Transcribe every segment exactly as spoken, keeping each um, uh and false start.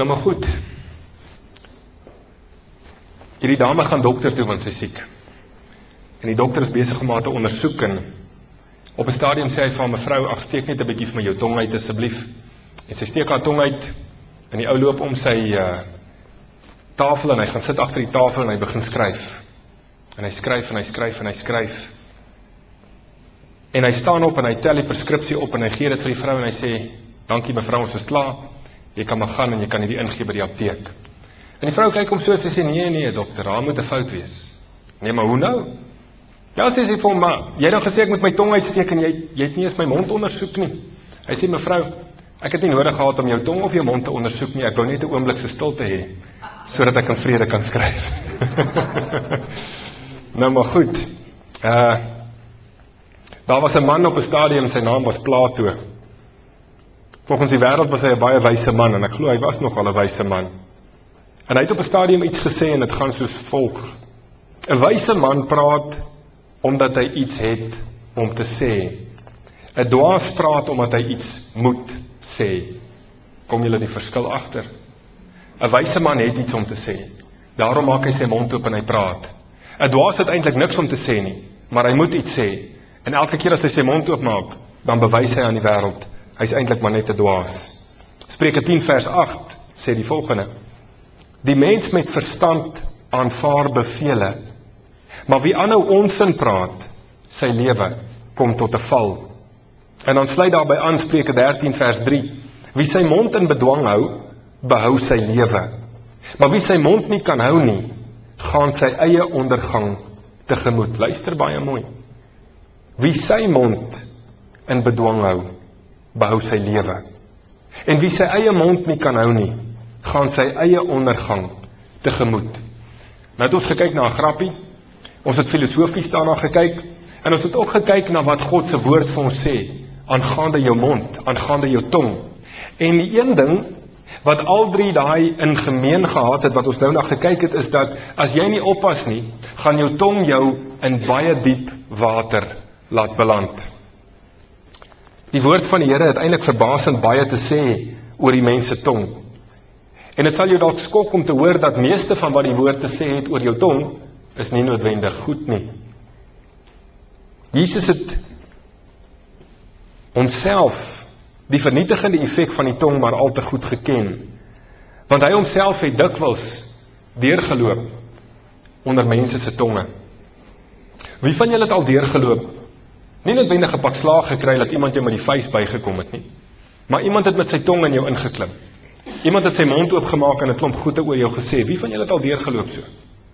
Nou maar goed. Hierdie dame gaan dokter toe, want sy is siek. En die dokter is besig om haar te ondersoek en op 'n stadium sê hy vir haar, mevrou, ag steek net 'n bietjie vir my jou tong uit asseblief. En sy steek haar tong uit en die ou loop om sy uh, tafel en hy gaan sit agter die tafel en hy begin skryf. En hy skryf en hy skryf en hy skryf. En hy staan op en hy tel die preskripsie op en hy gee dit vir die vrou en hy sê, dankie mevrou, ons is klaar. Jy kan maar gaan en jy kan hierdie ingee by die apteek. En die vrou kyk hom so en sy sê, nee, nee dokter, daar moet 'n fout wees. Nee, maar hoe nou? Ja, sê sy vir hom, maar jy het nou gesê ek moet my tong uitsteek en jy, jy het nie eens my mond ondersoek nie. Hy sê, mevrou, ek het nie nodig gehad om jou tong of jou mond te ondersoek nie, ek wou net 'n oomblik se stilte hê, sodat ek in vrede kan skryf. Nou maar goed. Uh, daar was 'n man op 'n stadium, sy naam was Plato. Volgens die wêreld was hy 'n baie wyse man en ek glo hy was nogal 'n wyse man. En hy het op 'n stadium iets gesê en dit gaan soos volg. 'n Wyse man praat omdat hy iets het om te sê. 'n Dwaas praat omdat hy iets moet sê. Kom julle die verskil agter? 'n Wyse man het iets om te sê. Daarom maak hy sy mond oop en hy praat. 'n Dwaas het eintlik niks om te sê nie, maar hy moet iets sê. En elke keer as hy sy mond oop maak, dan bewys hy aan die wêreld, hy is eintlik maar net 'n dwaas. Spreuke tien vers agt sê die volgende: Die mens met verstand aanvaar bevele, maar wie aanhou onsin praat, sy lewe kom tot 'n val. En dan sluit daarby aan Spreuke dertien vers drie: Wie sy mond in bedwang hou, behou sy lewe. Maar wie sy mond nie kan hou nie, gaan sy eie ondergang tegemoet. Luister baie mooi. Wie sy mond in bedwang hou, behou sy lewe. En wie sy eie mond nie kan hou nie, gaan sy eie ondergang tegemoet. Nou het ons gekyk na 'n grappie, ons het filosofies daarna gekyk, en ons het ook gekyk na wat God se woord vir ons sê, aangaande jou mond, aangaande jou tong. En die een ding, wat al drie daai in gemeen gehad het, wat ons nou na gekyk het, is dat, as jy nie oppas nie, gaan jou tong jou in baie diep water laat beland. Die woord van die Here het eintlik verbasend baie te sê oor die mens se tong. En dit sal jou dalk skok om te hoor dat meeste van wat die woord te sê het oor jou tong, is nie noodwendig goed nie. Jesus het onsself die vernietigende effek van die tong maar al te goed geken, want hy homself het dikwels deurgeloop onder mense se tonge. Wie van julle het al deurgeloop? Nie noodwendig 'n pak slaag gekry dat iemand jou met die vuis bygekom het nie, maar iemand het met sy tong in jou ingeklim. Iemand het sy mond oopgemaak en 'n klomp goeie oor jou gesê. Wie van julle het al deurgeloop so?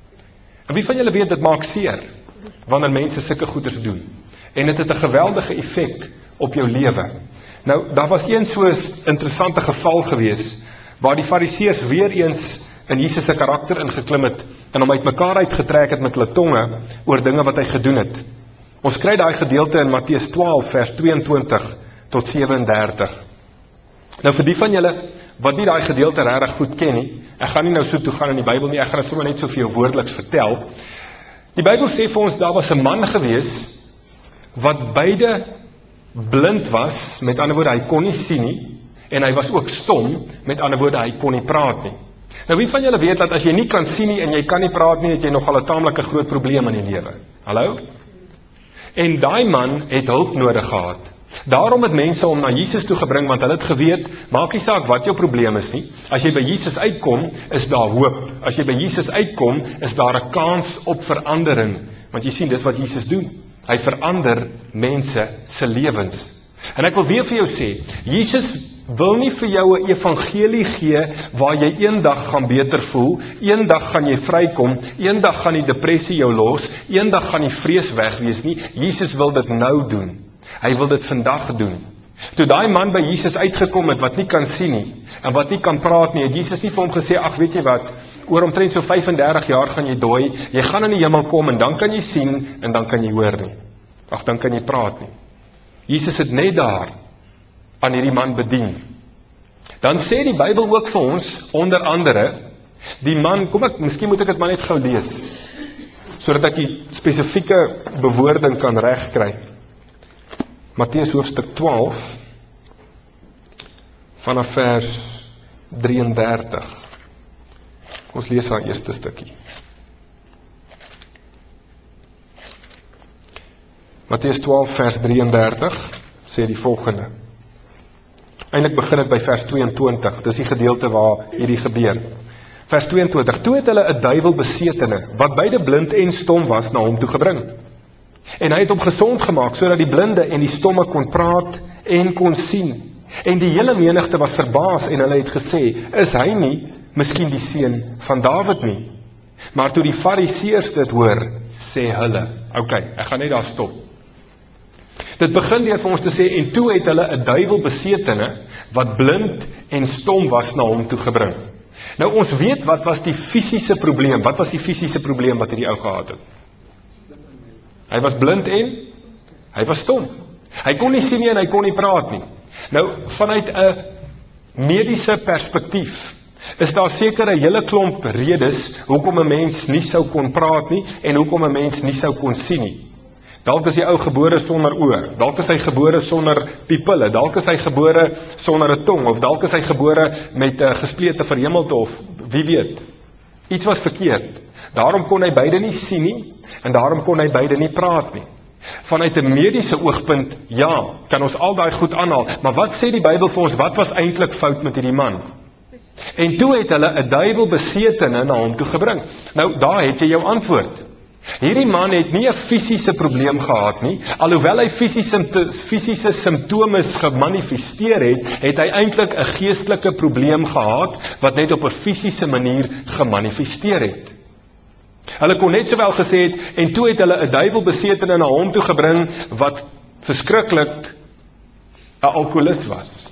En wie van julle weet dit maak seer wanneer mense sulke goeders doen? En dit het 'n geweldige effek op jou lewe. Nou, daar was een so 'n interessante geval gewees waar die Fariseërs weer eens in Jesus se karakter ingeklim het en hom uitmekaar uitgetrek het met hulle tonge oor dinge wat hy gedoen het. Ons kry daai gedeelte in Matteus twaalf vers tweeëntwintig tot sewe en dertig. Nou vir die van julle wat nie daai gedeelte regtig goed ken nie, ek gaan nie nou so toe gaan in die Bybel nie, ek gaan dit sommer net so vir jou woordeliks vertel. Die Bybel sê vir ons, daar was 'n man gewees wat beide blind was, met ander woorde, hy kon nie sien nie, en hy was ook stom, met ander woorde, hy kon nie praat nie. Nou wie van julle weet dat as jy nie kan sien nie en jy kan nie praat nie, het jy nogal 'n taamlike groot probleem in die lewe. Hallo? En daai man het hulp nodig gehad. Daarom het mense hom na Jesus toe gebring, want hulle het geweet, maak nie saak wat jou probleem is nie, as jy by Jesus uitkom, is daar hoop. As jy by Jesus uitkom, is daar 'n kans op verandering, want jy sien, dis wat Jesus doen. Hy verander mense se lewens. En ek wil weer vir jou sê, Jesus wil nie vir jou 'n evangelie gee waar jy eendag gaan beter voel, eendag gaan jy vrykom, eendag gaan die depressie jou los, eendag gaan die vrees wegwees nie. Jesus wil dit nou doen. Hy wil dit vandag doen. Toe daai man by Jesus uitgekom het wat nie kan sien nie en wat nie kan praat nie, het Jesus nie vir hom gesê, ag weet jy wat, oor omtrent so vyf en dertig jaar gaan jy dooi, jy gaan in die hemel kom en dan kan jy sien en dan kan jy hoor nie. Ag, dan kan jy praat nie. Jesus het net daar aan hierdie man bedien. Dan sê die Bybel ook vir ons, onder andere, die man, kom ek, miskien moet ek dit maar net gou lees, sodat ek die spesifieke bewoording kan regkry. Matteus hoofstuk twaalf, vanaf vers drieëndertig. Ons lees haar eerste stukkie. Matteus twaalf vers drieëndertig sê die volgende. Eintlik begin dit by vers tweeëntwintig, dis die gedeelte waar hierdie gebeur. Vers tweeëntwintig, toe het hulle 'n duiwel besetene, wat beide blind en stom was, na hom toe gebring. En hy het hom gesond gemaak, sodat die blinde en die stomme kon praat en kon sien. En die hele menigte was verbaas en hulle het gesê, is hy nie miskien die seun van Dawid nie? Maar toe die fariseërs dit hoor, sê hulle, ok, ek gaan net daar stop. Dit begin deur vir ons te sê, en toe het hulle 'n duiwel besetene, wat blind en stom was, na hom toe gebring. Nou ons weet wat was die fisiese probleem, wat was die fisiese probleem wat hierdie ou gehad het? Hy was blind en hy was stom. Hy kon nie sien nie en hy kon nie praat nie. Nou, vanuit 'n mediese perspektief, is daar seker 'n hele klomp redes, hoekom 'n mens nie sou kon praat nie, en hoekom 'n mens nie sou kon sien nie. Dalk is die ou gebore sonder oë, dalk is hy gebore sonder pupille, dalk is hy gebore sonder 'n tong, of dalk is hy gebore met 'n gesplete verhemelte, of wie weet. Iets was verkeerd. Daarom kon hy beide nie sien nie, en daarom kon hy beide nie praat nie. Vanuit 'n mediese oogpunt, ja, kan ons al daai goed aanhaal, maar wat sê die Bybel vir ons, wat was eintlik fout met hierdie man? En toe het hulle 'n duiwel besetene na hom toe gebring. Nou, daar het jy jou antwoord. Hierdie man het nie 'n fisiese probleem gehad nie, alhoewel hy fisiese, fisiese simptome gemanifesteer het, het hy eintlik 'n geestelike probleem gehad, wat net op 'n fisiese manier gemanifesteer het. Hulle kon net sowel gesê het, en toe het hulle 'n duiwel besetene na hom toe gebring, wat verskriklik 'n alkoholist was.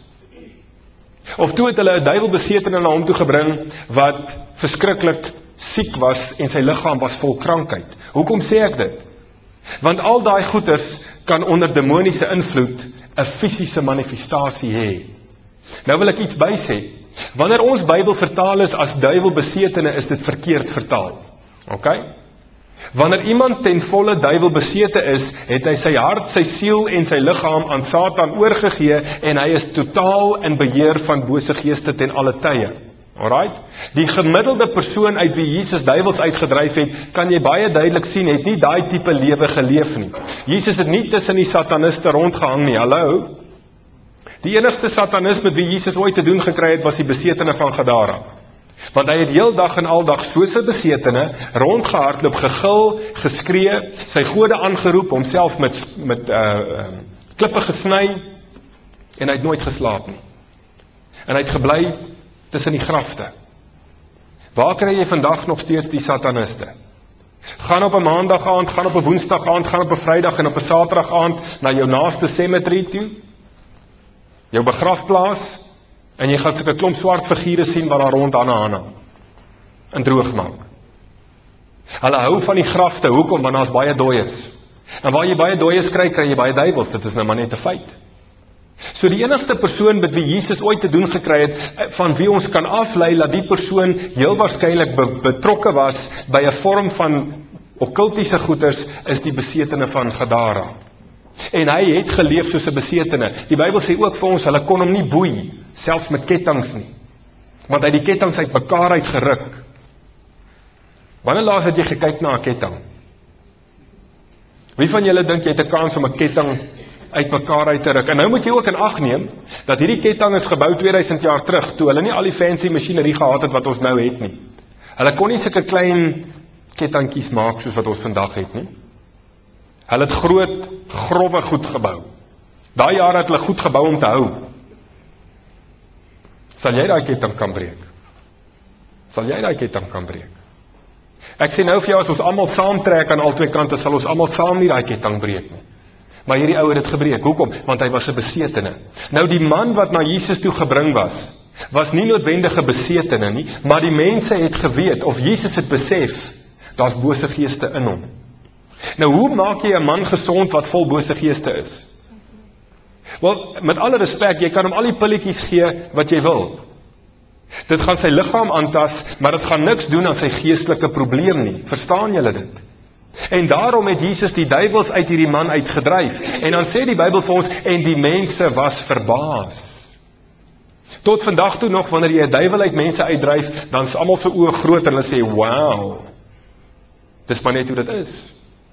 Of toe het hulle 'n duiwel besetene na hom toe gebring, wat verskriklik siek was, en sy liggaam was vol krankheid. Hoekom sê ek dit? Want al daai goeters kan onder demoniese invloed 'n fisiese manifestasie hê. Nou wil ek iets bysê. Wanneer ons Bybel vertaal is as duiwel besetene, is dit verkeerd vertaal. Ok? Wanneer iemand ten volle duiwel besete is, het hy sy hart, sy siel en sy liggaam aan Satan oorgegee, en hy is totaal in beheer van bose geeste ten alle tye. Alright? Die gemiddelde persoon uit wie Jesus duiwels uitgedryf het, kan jy baie duidelik sien, het nie daai tipe lewe geleef nie. Jesus het nie tussen die sataniste rondgehang nie, hallo? Die enigste satanist met wie Jesus ooit te doen gekry het, was die besetene van Gadara. Want hy het heel dag en al dag soos 'n besetene rondgehardloop, gegil, geskree, sy gode aangeroep, homself met, met uh, uh, klippe gesny, en hy het nooit geslaap nie. En hy het gebly tussen die grafte. Waar kry jy vandag nog steeds die sataniste? Gaan op 'n maandag aand, gaan op 'n woensdag aand, gaan op 'n vrydag en op 'n saterdag aand na jou naaste cemetery toe, jou begrafplaas, en jy gaan sulke klomp swart figure sien wat daar rond Hanna Hanna en droog maak. Hulle hou van die grafte, hoekom? Want daar's baie dooies. En waar jy baie dooies kry, kry jy baie duiwels, dit is nou maar net 'n feit. So die enigste persoon met wie Jesus ooit te doen gekry het, van wie ons kan aflei dat die persoon heel waarskynlik be betrokke was by 'n vorm van okkultiese goeders, is die besetene van Gadara. En hy het geleef soos 'n besetene. Die Bybel sê ook vir ons, hulle kon hom nie boei, selfs met kettinge nie, want hy het die kettinge uit mekaar uit geruk. Wanneer laas het jy gekyk na 'n ketting? Wie van julle dink jy het 'n kans om 'n ketting uit mekaar uit te ruk? En nou moet jy ook in ag neem, dat hierdie ketting is gebou tweeduisend jaar terug, toe hulle nie al die fancy masjinerie gehad het wat ons nou het nie. Hulle kon nie sulke klein kettingkies maak soos wat ons vandag het nie. Hulle het groot, grove goed gebou. Daai jare het hulle goed gebou om te hou. Sal jy daai ketting kan breek? Sal jy daai ketting kan breek? Ek sê nou vir jou, as ons almal saamtrek aan albei kante, sal ons almal saam nie daai ketting breek nie. Maar hierdie ou het dit gebreek. Hoekom? Want hy was 'n besetene. Nou die man wat na Jesus toe gebring was, was nie noodwendig 'n besetene nie, maar die mense het geweet, of Jesus het besef, daar's bose geeste in hom. Nou hoe maak jy 'n man gesond wat vol bose geeste is? Wel, met alle respek, jy kan hom al die pilletjies gee wat jy wil. Dit gaan sy liggaam aantas, maar dit gaan niks doen aan sy geestelike probleem nie. Verstaan julle dit? En daarom het Jesus die duiwels uit hierdie man uitgedryf. En dan sê die Bybel vir ons, en die mense was verbaas. Tot vandag toe nog, wanneer jy 'n duiwel uit mense uitdryf, dan is almal se oë groot en hulle sê, wow, dis maar net hoe dit is.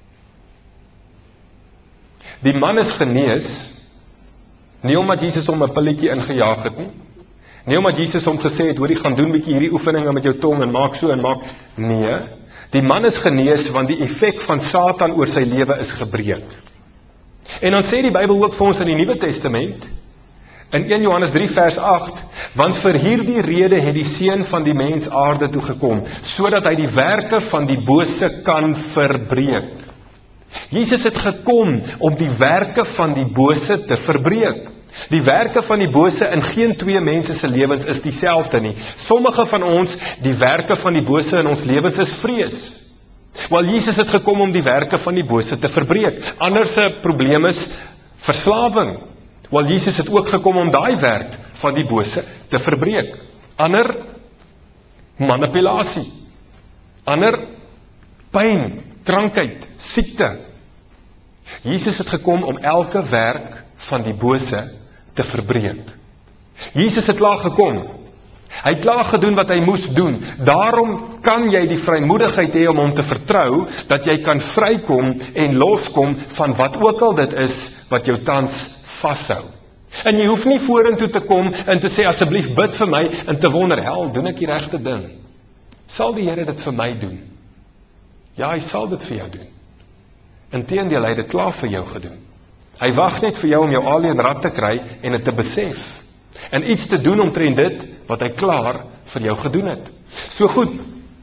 Die man is genees, nie omdat Jesus hom 'n pilletjie ingejaag het nie, nie omdat Jesus hom gesê het, hoor jy gaan doen bietjie hierdie oefeninge met jou tong en maak so en maak, nee, die man is genees want die effek van Satan oor sy lewe is gebreek. En dan sê die Bybel ook vir ons in die Nuwe Testament, in een Johannes drie vers agt, want vir hierdie rede het die Seun van die mens aarde toe gekom, sodat hy die werke van die bose kan verbreek. Jesus het gekom om die werke van die bose te verbreek. Die werke van die bose in geen twee mense se lewens is dieselfde nie. Sommige van ons, die werke van die bose in ons lewens is vrees. Wel, Jesus het gekom om die werke van die bose te verbreek. Ander se probleem is verslawing. Wel, Jesus het ook gekom om daai werk van die bose te verbreek. Ander manipulasie. Ander pyn, krankheid, siekte. Jesus het gekom om elke werk van die bose te verbreek. Jesus het klaar gekom. Hy het klaar gedoen wat hy moes doen. Daarom kan jy die vrymoedigheid hê om hom te vertrou, dat jy kan vrykom en loskom van wat ook al dit is, wat jou tans vashou. En jy hoef nie vorentoe te kom en te sê, asseblief bid vir my, en te wonder, hel, doen ek die regte ding? Sal die Here dit vir my doen? Ja, hy sal dit vir jou doen. Inteendeel, hy het dit klaar vir jou gedoen. Hy wag net vir jou om jou alleen rad te kry en dit te besef. En iets te doen omtrent dit, wat hy klaar vir jou gedoen het. So goed,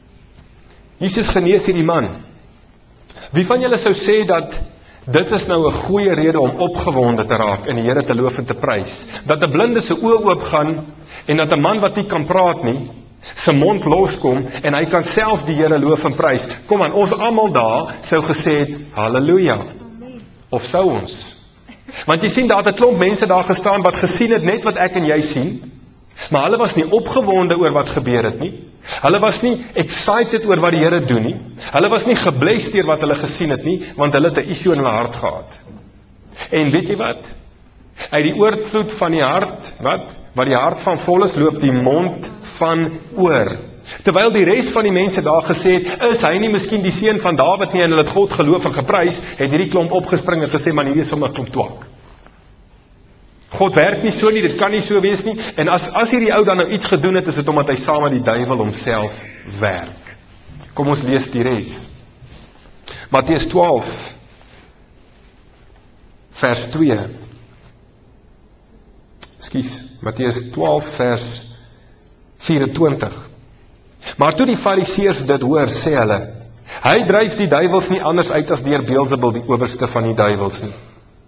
Jesus genees hierdie man. Wie van julle sou sê dat dit is nou 'n goeie rede om opgewonde te raak en die Here te loof en te prys? Dat 'n blinde se oë oopgaan en dat 'n man wat nie kan praat nie, sy mond loskom en hy kan self die Here loof en prys. Kom aan, ons almal daar sou gesê het, halleluja. Of sou ons? Want jy sien, daar het 'n klomp mense daar gestaan wat gesien het net wat ek en jy sien, maar hulle was nie opgewonde oor wat gebeur het nie. Hulle was nie excited oor wat die Here doen nie. Hulle was nie gebless deur wat hulle gesien het nie, want hulle het 'n issue in hulle hart gehad. En weet jy wat? Uit die oorvloed van die hart, wat? Wat die hart van vol is, loop die mond van oor. Terwyl die res van die mense daar gesê het, is hy nie miskien die seun van Dawid nie, en hulle het God geloof en geprys, het hierdie klomp opgespring en gesê, man, hierdie is sommer 'n klomp twak. God werk nie so nie, dit kan nie so wees nie, en as, as hierdie ou dan nou iets gedoen het, is dit omdat hy saam met die duiwel homself werk. Kom ons lees die res. Matteus twaalf, vers twee. Ekskuus, Matteus twaalf, vers vyf-en-twintig. Maar toe die fariseërs dit hoor, sê hulle, hy dryf die duiwels nie anders uit as deur Beelzebul, die owerste van die duiwels nie.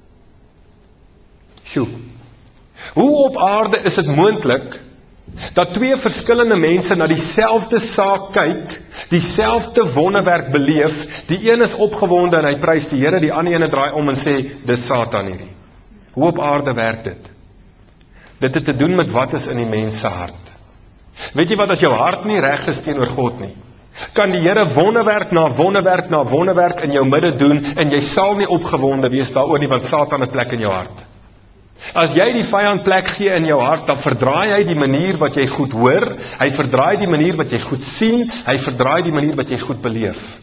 Sjoe. Hoe op aarde is dit moontlik dat twee verskillende mense na dieselfde saak kyk, dieselfde wonderwerk beleef, die een is opgewonde en hy prys die Here, die ander ene draai om en sê, dis Satan hierdie. Hoe op aarde werk dit? Dit het te doen met wat is in die mens se hart. Weet jy wat, as jou hart nie reg is teenoor God nie, kan die Here wonderwerk na wonderwerk na wonderwerk in jou midde doen, en jy sal nie opgewonde wees daaroor nie, want Satan het plek in jou hart. As jy die vyand plek gee in jou hart, dan verdraai hy die manier wat jy goed hoor, hy verdraai die manier wat jy goed sien, hy verdraai die manier wat jy goed beleef.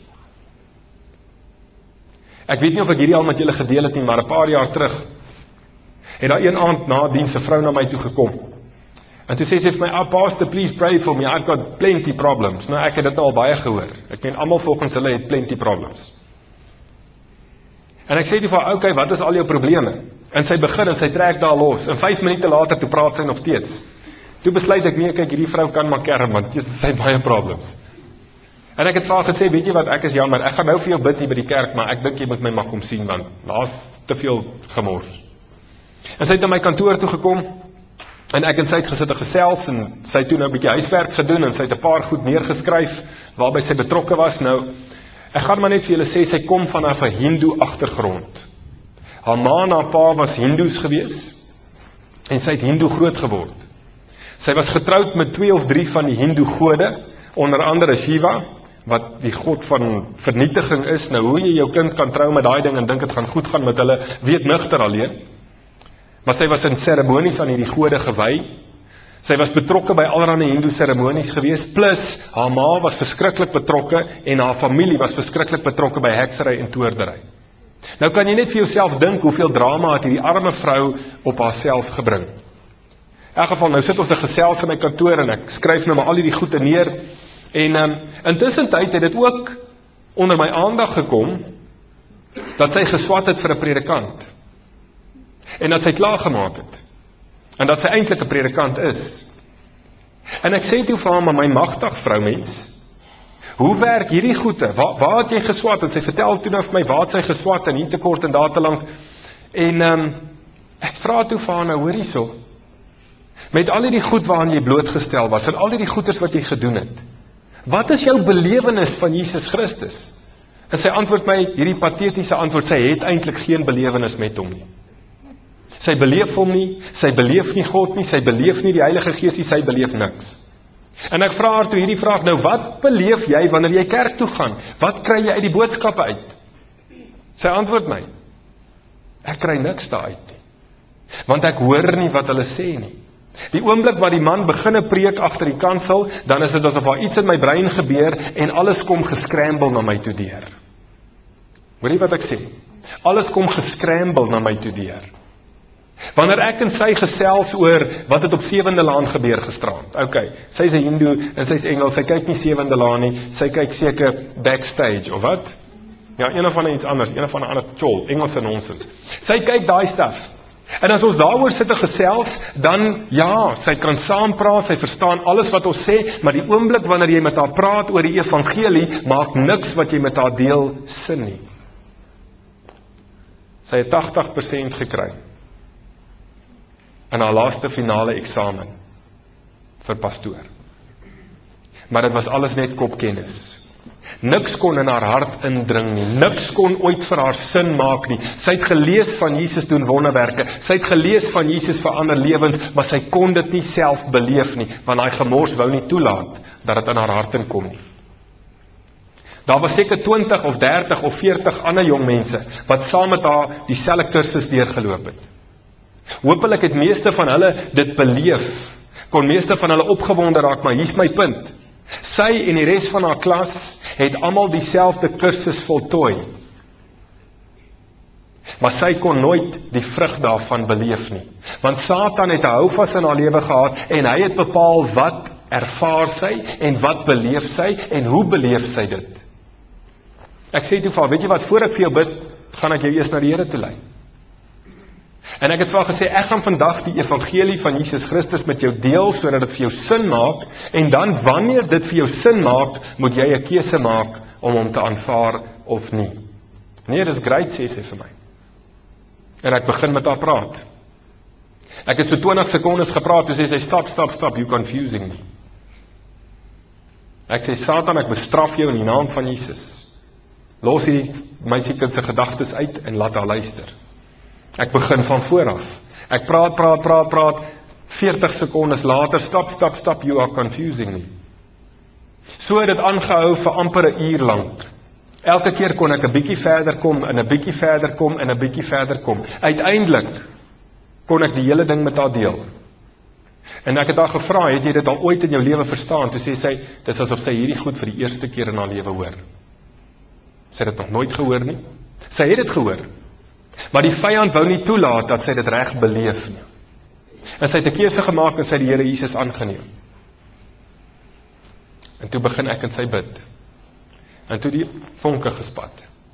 Ek weet nie of ek hierdie al met julle gedeel het nie, maar 'n paar jaar terug, het daar een aand na diens 'n vrou na my toe gekom. En toe sê sy vir my, ah, pastor, please pray for me, I've got plenty problems. Nou, ek het dit al baie gehoor. Ek meen, almal volgens hulle het plenty problems. En ek sê die vir haar, okay, wat is al jou probleme? En sy begin en sy trek daar los. En vyf minute later, toe praat sy nog steeds. Toe besluit ek, nee, kyk, hierdie vrou kan maar kerm, want sy het baie problems. En ek het vir haar gesê, weet jy wat, ek is jammer, ek gaan nou vir jou bid hier by die kerk, maar ek dink jy moet my mag kom sien, want daar's te veel gemors. En sy het na my kantoor toe gekom, en ek en sy het gesit en gesels, en sy het toe nou 'n bietjie huiswerk gedoen, en sy het 'n paar goed neergeskryf, waarby sy betrokke was. Nou, ek gaan maar net vir julle sê, sy kom vanaf 'n Hindoe agtergrond. Haar ma en haar pa was Hindoes gewees, en sy het Hindoe groot geword. Sy was getroud met twee of drie van die Hindoe gode, onder andere Shiva, wat die god van vernietiging is. Nou, hoe jy jou kind kan trou met daai ding en dink het gaan goed gaan met hulle, weet nigter alleen. Maar sy was in seremonies aan hierdie gode gewy. Sy was betrokke by allerlei Hindoe seremonies gewees, plus haar ma was verskriklik betrokke en haar familie was verskriklik betrokke by heksery en toordery. Nou kan jy net vir jouself dink hoeveel drama het hierdie arme vrou op haarself gebring. In elk geval, nou sit ons 'n gesels in my kantoor en ek skryf nou maar al hierdie goede neer en um, intussen tyd het dit ook onder my aandag gekom dat sy geswat het vir 'n predikant en dat sy klaargemaak het en dat sy eintlik 'n predikant is. En ek sê toe vir haar, maar my magtig vroumens, hoe werk hierdie goede? Waar, waar het jy geswat? En sy vertel toe nou vir my, waar het sy geswat en hier te kort en daar te lank. En um, ek vra toe vir haar nou, hoor hierso, met al die goed waaraan jy blootgestel was en al die goeders wat jy gedoen het, wat is jou belewenis van Jesus Christus? En sy antwoord my, hierdie patetiese antwoord, sy het eintlik geen belewenis met hom nie. Sy beleef hom nie, sy beleef nie God nie, sy beleef nie die Heilige Gees nie, sy beleef niks. En ek vra haar toe hierdie vraag, nou wat beleef jy wanneer jy kerk toe gaan? Wat kry jy uit die boodskappe uit? Sy antwoord my, ek kry niks daar uit nie, want ek hoor nie wat hulle sê nie. Die oomblik wat die man beginne preek agter die kansel, dan is dit asof daar iets in my brein gebeur en alles kom geskrambel na my toe deur. Hoor jy wat ek sê? Alles kom geskrambel na my toe deur. Wanneer ek en sy gesels oor wat het op Sewende Laan gebeur gisterand. Ok, sy is 'n Hindoe en sy is Engels, sy kyk nie Sewende Laan nie, sy kyk seker backstage of wat? Ja, een of ander iets anders, een of ander ander chol, Engelse nonsens. Sy kyk daai stuff. En as ons daaroor sit en gesels, dan ja, sy kan saampraat, sy verstaan alles wat ons sê, maar die oomblik wanneer jy met haar praat oor die evangelie, maak niks wat jy met haar deel sin nie. Sy het tagtig persent gekry in haar laaste finale eksamen vir pastoor. Maar dit was alles net kopkennis. Niks kon in haar hart indring nie, niks kon ooit vir haar sin maak nie. Sy het gelees van Jesus doen wonderwerke, sy het gelees van Jesus verander lewens, maar sy kon dit nie self beleef nie, want daai gemors wou nie toelaat dat dit in haar hart inkom nie. Daar was seker twintig of dertig of veertig ander jong mense wat saam met haar dieselfde kursus deurgeloop het. Hoopelik het meeste van hulle dit beleef, kon meeste van hulle opgewonde raak, maar hier's my punt. Sy en die res van haar klas het almal dieselfde kursus voltooi. Maar sy kon nooit die vrug daarvan beleef nie. Want Satan het 'n houvas in haar lewe gehad en hy het bepaal wat ervaar sy en wat beleef sy en hoe beleef sy dit. Ek sê toe vir haar, weet jy wat, voor ek vir jou bid, gaan ek jou eers na die Here toe lei. En ek het vir haar gesê, ek gaan vandag die evangelie van Jesus Christus met jou deel, sodat dit vir jou sin maak, en dan wanneer dit vir jou sin maak, moet jy 'n keuse maak om hom te aanvaar of nie. Nee, dis great, sê sy vir my. En ek begin met haar praat. Ek het so twintig sekondes gepraat, toe sê sy, stop, stop, stop, you confusing me. Ek sê, Satan, ek bestraf jou in die naam van Jesus. Los hierdie meisiekind se gedagtes uit en laat haar luister. Ek begin van vooraf. Ek praat, praat, praat, praat, veertig sekondes later, stop, stop, stop, you are confusing me. So het dit aangehou vir amper 'n uur lank. Elke keer kon ek 'n bietjie verder kom, en 'n bietjie verder kom, en 'n bietjie verder kom. Uiteindelik kon ek die hele ding met haar deel. En ek het haar gevra, het jy dit al ooit in jou lewe verstaan? Toe sê sy, dis asof sy hierdie goed vir die eerste keer in haar lewe hoor. Sy het dit nog nooit gehoor nie. Sy het dit gehoor. Maar die vyand wou nie toelaat dat sy dit reg beleef nie. En sy het 'n keuse gemaak en sy het die Here Jesus aangeneem. En toe begin ek en sy bid. En toe die vonke gespat.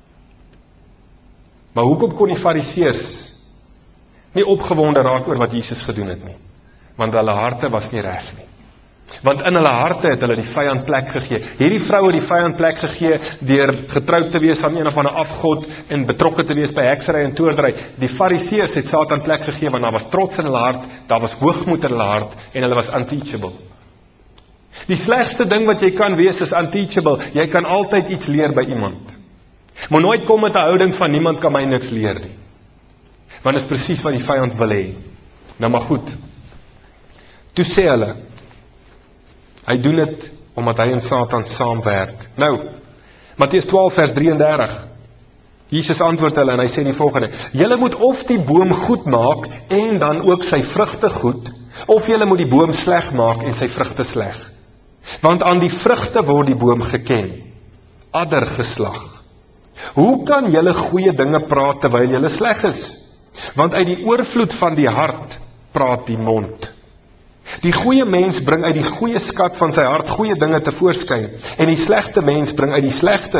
Maar hoekom kon die fariseërs nie opgewonde raak oor wat Jesus gedoen het nie? Want hulle harte was nie reg nie. Want in hulle harte het hulle die vyand plek gegee. Hierdie vrou het die vyand plek gegee deur getroud te wees aan een of ander afgod en betrokke te wees by heksery en toordery. Die fariseërs het Satan plek gegee want daar was trots in hulle hart, daar was hoogmoed in hulle hart en hulle was unteachable. Die slegste ding wat jy kan wees is unteachable. Jy kan altyd iets leer by iemand. Maar nooit kom met 'n houding van niemand kan my niks leer nie. Want dit is presies wat die vyand wil hê. Nou maar goed. Toe sê hulle, hy doen dit omdat hy en Satan saamwerk. Nou, Matteus twaalf vers drie en dertig. Jesus antwoord hulle en hy sê die volgende: julle moet of die boom goed maak en dan ook sy vrugte goed, Of julle moet die boom sleg maak en sy vrugte sleg. Want aan die vrugte word die boom geken. Adder geslag. Hoe kan julle goeie dinge praat terwyl julle sleg is? Want uit die oorvloed van die hart praat die mond. Die goeie mens bring uit die goeie skat van sy hart goeie dinge tevoorskyn, en die slegte mens bring uit die slegte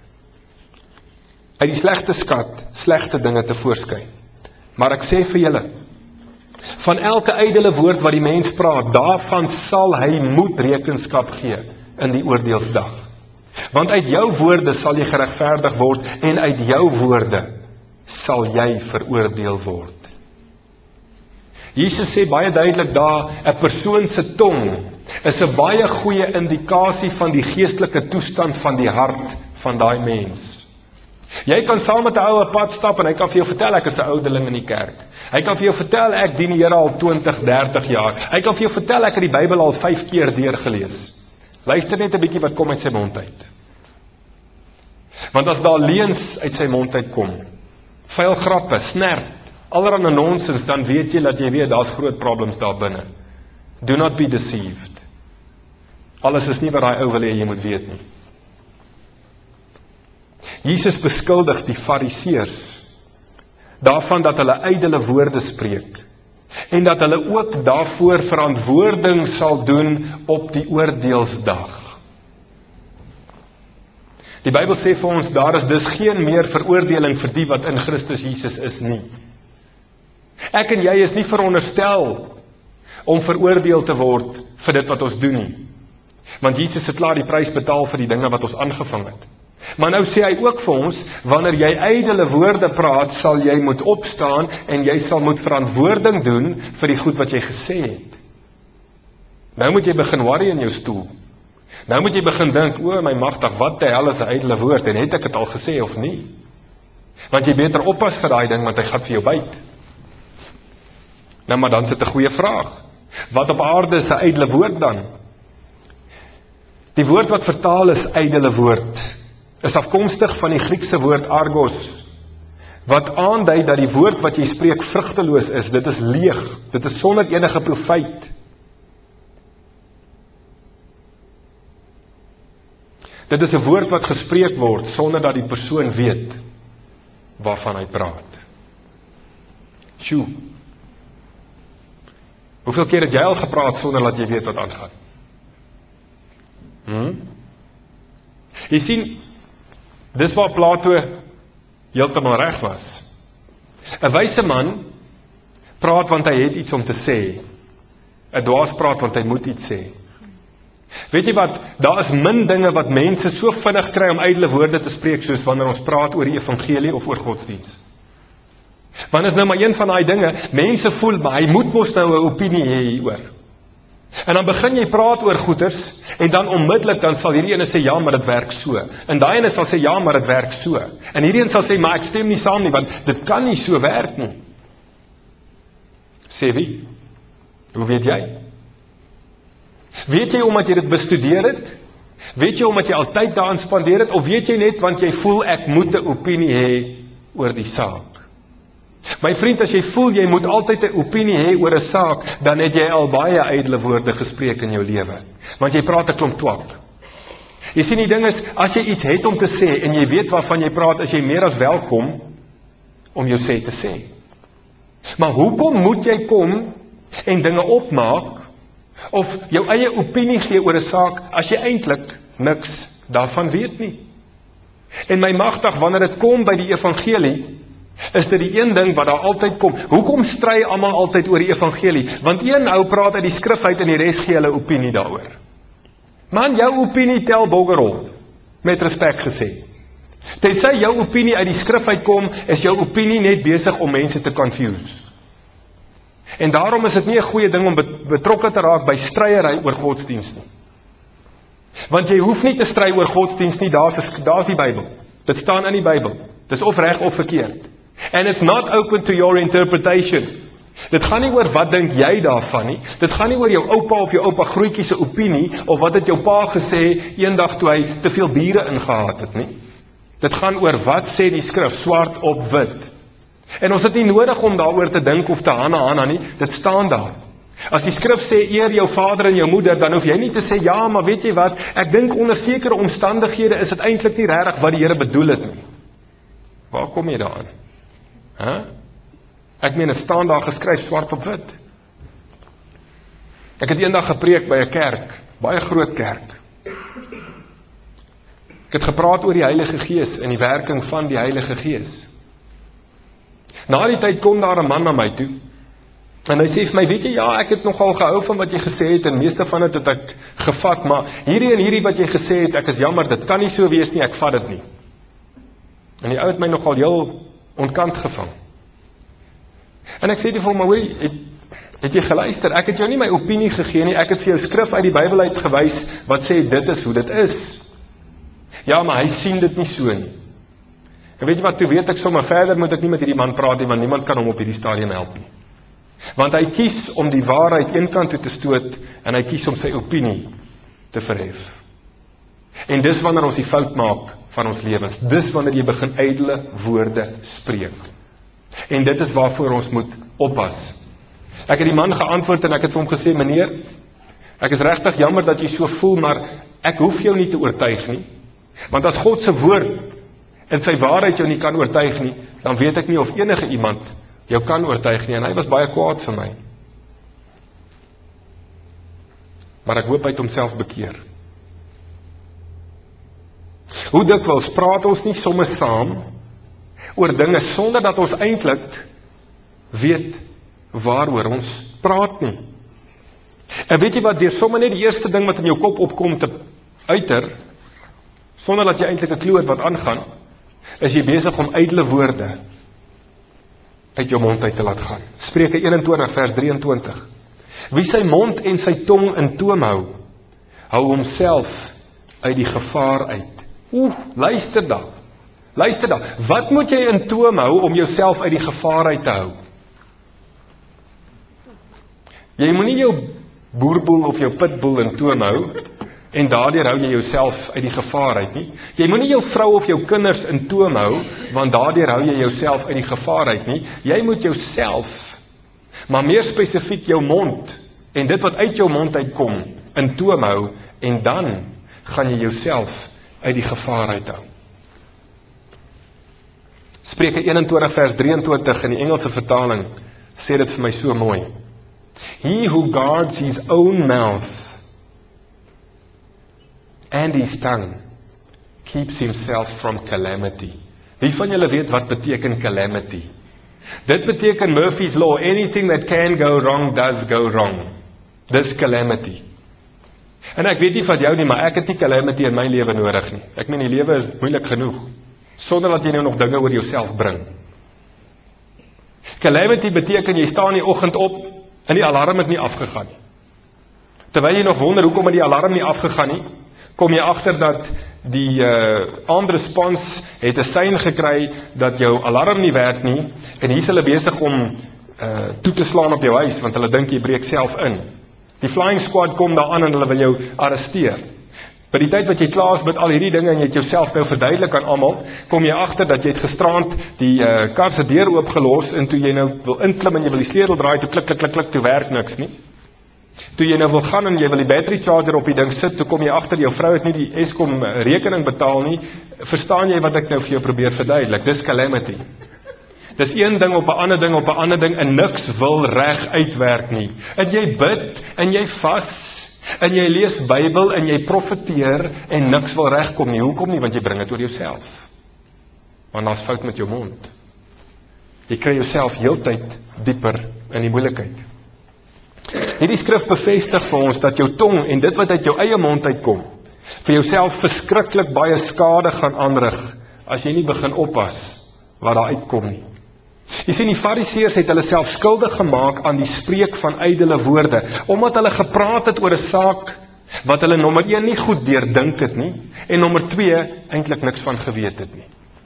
uit die slegte skat slegte dinge tevoorskyn. Maar ek sê vir julle, van elke ydelle woord wat die mens praat, daarvan sal hy moet rekenskap gee in die oordeelsdag. Want uit jou woorde sal jy geregverdig word, en uit jou woorde sal jy veroordeel word. Jesus sê baie duidelik daar, 'n persoon se tong is 'n baie goeie indikasie van die geestelike toestand van die hart van daai mens. Jy kan saam met 'n ou 'n pad stap en hy kan vir jou vertel ek is 'n ouderling in die kerk. Hy kan vir jou vertel ek dien die Here al twintig, dertig jaar. Hy kan vir jou vertel ek het die Bybel al vyf keer deurgelees. Luister net 'n bietjie wat kom uit sy mond uit. Want as daar leuns uit sy mond uitkom, vuil grappe, snerp, allerhande nonsens, dan weet jy dat jy weet daar's groot problems daar binne. Do not be deceived. Alles is nie wat daai ou wil hê jy moet weet nie. Jesus beskuldig die fariseërs daarvan dat hulle ydelle woorde spreek en dat hulle ook daarvoor verantwoording sal doen op die oordeelsdag. Die Bybel sê vir ons, daar is dus geen meer veroordeling vir die wat in Christus Jesus is nie. Ek en jy is nie veronderstel om veroordeel te word vir dit wat ons doen nie. Want Jesus het klaar die prys betaal vir die dinge wat ons aangevang het. Maar nou sê hy ook vir ons, wanneer jy ydelle woorde praat, sal jy moet opstaan en jy sal moet verantwoording doen vir die goed wat jy gesê het. Nou moet jy begin worry in jou stoel. Nou moet jy begin dink, o my magtig, wat die hel is 'n ydelle woord, en het ek dit al gesê of nie? Want jy beter oppas vir daai ding, want hy gaan vir jou byt. Nou maar dan sit 'n goeie vraag. Wat op aarde is 'n ydelle woord dan? Die woord wat vertaal is ydelle woord, is afkomstig van die Griekse woord argos, wat aandui dat die woord wat jy spreek vrugteloos is, dit is leeg, dit is sonder enige profijt. Dit is 'n woord wat gespreek word, sonder dat die persoon weet waarvan hy praat. Tjoe. Hoeveel keer het jy al gepraat sonder dat jy weet wat aangaan? Hmm? Jy sien, dis waar Plato heeltemal reg was. 'n Wyse man praat want hy het iets om te sê. 'n Dwaas praat want hy moet iets sê. Weet jy wat, daar is min dinge wat mense so vinnig kry om ydelle woorde te spreek, soos wanneer ons praat oor die evangelie of oor godsdienst. Want is nou maar een van daai dinge, mense voel, maar hy moet mos nou 'n opinie hê hieroor. En dan begin jy praat oor goeters, en dan onmiddellik dan sal hierdie ene sê, ja, maar dit werk so. En daai ene sal sê, ja, maar dit werk so. En hierdie ene sal sê, maar ek stem nie saam nie, want dit kan nie so werk nie. Sê wie? Hoe weet jy? Weet jy omdat jy dit bestudeer het? Weet jy omdat jy al tyd daaraan spandeer het? Of weet jy net want jy voel ek moet 'n opinie hê oor die saak? My vriend, as jy voel jy moet altyd 'n opinie hê oor 'n saak, dan het jy al baie ydelle woorde gespreek in jou lewe. Want jy praat 'n klomp twak. Jy sien, die ding is, as jy iets het om te sê en jy weet waarvan jy praat, is jy meer as welkom om jou sê te sê. Maar hoekom moet jy kom en dinge opmaak of jou eie opinie gee oor 'n saak as jy eintlik niks daarvan weet nie? En my magtig, wanneer dit kom by die evangelie, is dit die een ding wat daar altyd kom. Hoekom stry almal altyd oor die evangelie? Want een ou praat uit die skrif uit en die res gee hulle opinie daaroor. Man, jou opinie tel boggerol, met respek gesê. Tensy jou opinie uit die skrif uitkom, is jou opinie net besig om mense te confuse. En daarom is dit nie 'n goeie ding om betrokke te raak by stryery oor godsdienst nie. Want jy hoef nie te stry oor godsdienst nie, daar's daar's die Bybel. Dit staan in die Bybel. Dis of reg of verkeerd. And it's not open to your interpretation. Dit gaan nie oor wat dink jy daarvan nie. Dit gaan nie oor jou oupa of jou oupa grootjie se opinie, of wat het jou pa gesê eendag toe hy te veel biere ingehaat het nie. Dit gaan oor wat sê die skrif, swart op wit. En ons het nie nodig om daaroor te dink of te hana hana nie, dit staan daar. As die skrif sê, eer jou vader en jou moeder, dan hoef jy nie te sê, ja, maar weet jy wat, ek dink onder sekere omstandighede is dit eintlik nie regtig wat die Here bedoel het nie. Waar kom jy daaraan? Huh? Ek meen, het staan daar geskryf swart op wit. Ek het eendag gepreek by 'n kerk, baie groot kerk. Ek het gepraat oor die Heilige Gees en die werking van die Heilige Gees. Na die tyd kom daar 'n man na my toe, en hy sê vir my, weet jy, ja, ek het nogal gehou van wat jy gesê het, en meeste van dit het ek gevat, maar hierdie en hierdie wat jy gesê het, ek is jammer, dit kan nie so wees nie, ek vat dit nie. En die ou het my nogal heel ontkant gevang. En ek sê die vir hom, maar hoor, het, het jy geluister, ek het jou nie my opinie gegee nie, ek het vir jou skrif uit die Bybel uit gewys, wat sê, dit is hoe dit is. Ja, maar hy sien dit nie so nie. En weet jy wat, toe weet ek sommer, verder moet ek nie met hierdie man praat nie, want niemand kan hom op hierdie stadium help nie. Want hy kies om die waarheid een kant toe te stoot, en hy kies om sy opinie te verhef. En dis wanneer ons die fout maak van ons lewens, dis wanneer jy begin ydelle woorde spreek. En dit is waarvoor ons moet oppas. Ek het die man geantwoord en ek het vir hom gesê, meneer, ek is regtig jammer dat jy so voel, maar ek hoef jou nie te oortuig nie. Want as God se woord en sy waarheid jou nie kan oortuig nie, dan weet ek nie of enige iemand jou kan oortuig nie, en hy was baie kwaad vir my. Maar ek hoop hy het homself bekeer. Hoe dikwels praat ons nie sommer saam oor dinge sonder dat ons eintlik weet waaroor ons praat nie. En weet jy wat, deur sommer net die eerste ding wat in jou kop opkom te uiter, sonder dat jy eintlik 'n klou het wat aangaan, is jy besig om ydelle woorde uit jou mond uit te laat gaan. Spreuke eenentwintig vers drieëntwintig. Wie sy mond en sy tong in toom hou, hou homself uit die gevaar uit. Oeh, luister dan. Luister dan. Wat moet jy in toom hou om jouself uit die gevaar uit te hou? Jy moet nie jou boerboel of jou pitboel in toom hou, en daardeur hou jy jouself uit die gevaar uit nie. Jy moet nie jou vrou of jou kinders in toom hou, want daardeur hou jy jouself uit die gevaar uit nie. Jy moet jouself, maar meer spesifiek jou mond, en dit wat uit jou mond uitkom, in toom hou, en dan gaan jy jouself uit die gevaar uithou. Spreuke eenentwintig vers drieëntwintig in die Engelse vertaling sê dit vir my so mooi. He who guards his own mouth and his tongue keeps himself from calamity. Wie van julle weet wat beteken calamity? Dit beteken Murphy's law, anything that can go wrong does go wrong. Dis calamity. En ek weet nie van jou nie, maar ek het nie calamity in my lewe nodig nie. Ek meen die lewe is moeilik genoeg, sonder dat jy nou nog dinge oor jouself bring. Calamity beteken jy staan die oggend op en die alarm het nie afgegaan nie. Terwyl jy nog wonder hoekom het die alarm nie afgegaan nie, kom jy agter dat die uh, aandrespons het 'n sein gekry dat jou alarm nie werk nie, en hier is hulle besig om uh, toe te slaan op jou huis, want hulle dink jy breek self in. Die flying squad kom daar aan en hulle wil jou arresteer. By die tyd wat jy klaar is met al hierdie dinge en jy het jouself nou verduidelik aan almal, kom jy agter dat jy het gisterand die uh, kar se deur oopgelos, en toe jy nou wil inklim en jy wil die sleutel draai, toe klik klik klik klik, toe werk niks nie. Toe jy nou wil gaan en jy wil die battery charger op die ding sit, toe kom jy agter jou vrou het nie die Eskom rekening betaal nie. Verstaan jy wat ek nou vir jou probeer verduidelik? Dis calamity. Dis een ding op 'n ander ding op 'n ander ding, en niks wil reg uitwerk nie. En jy bid en jy vas en jy lees Bybel en jy profeteer en niks wil regkom nie. Hoekom nie? Want jy bring dit oor jouself. Want daar's fout met jou mond. Jy kry jouself heeltyd dieper in die moeilikheid. Hierdie skrif bevestig vir ons dat jou tong en dit wat uit jou eie mond uitkom, vir jouself verskriklik baie skade gaan aanrig, as jy nie begin oppas wat daar uitkom nie. Jy sien, die fariseërs het hulle self skuldig gemaak aan die spreek van ydelle woorde, omdat hulle gepraat het oor 'n saak wat hulle nommer een nie goed deurdink het nie, en nommer twee eintlik niks van geweet het nie.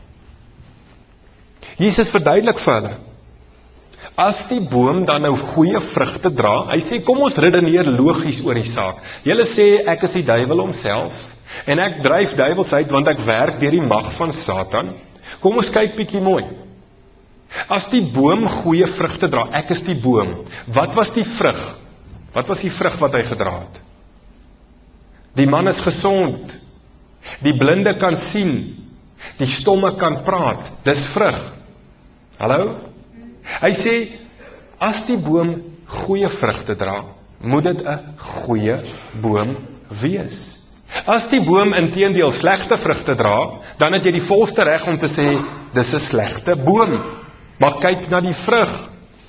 Jesus verduidelik vir hulle, as die boom dan nou goeie vrugte dra, hy sê, kom ons redeneer logies oor die saak. Julle sê, ek is die duiwel homself, en ek dryf duiwels uit, want ek werk deur die mag van Satan. Kom ons kyk bietjie mooi. As die boom goeie vrugte dra, ek is die boom, wat was die vrug Wat was die vrug wat hy gedra het? Die man is gesond. Die blinde kan sien. Die stomme kan praat. Dis vrug. Hallo? Hy sê, as die boom goeie vrugte dra, moet dit 'n goeie boom wees. As die boom inteendeel slegte vrugte dra, dan het jy die volste reg om te sê, dis 'n slegte boom. Maar kyk na die vrug.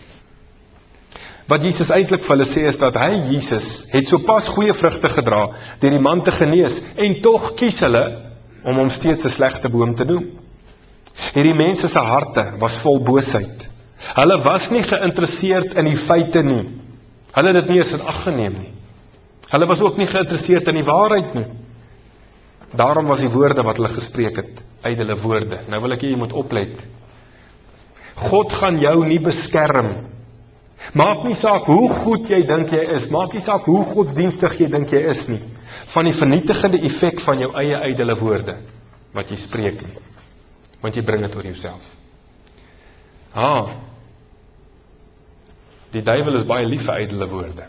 Wat Jesus eintlik vir hulle sê is dat hy, Jesus, het sopas goeie vrugte gedra, deur die man te genees, en tog kies hulle om hom steeds 'n slegte boom te noem. Hierdie mense se harte was vol boosheid. Hulle was nie geïnteresseerd in die feite nie. Hulle het dit nie eens in ag geneem nie. Hulle was ook nie geïnteresseerd in die waarheid nie. Daarom was die woorde wat hulle gespreek het, ydelle woorde. Nou wil ek hê jy moet oplet. God gaan jou nie beskerm. Maak nie saak hoe goed jy dink jy is, maak nie saak hoe godsdienstig jy dink jy is nie, van die vernietigende effek van jou eie ydelle woorde, wat jy spreek nie. Want jy bring dit oor jouself. Ah, die duiwel is baie lief vir ydelle woorde.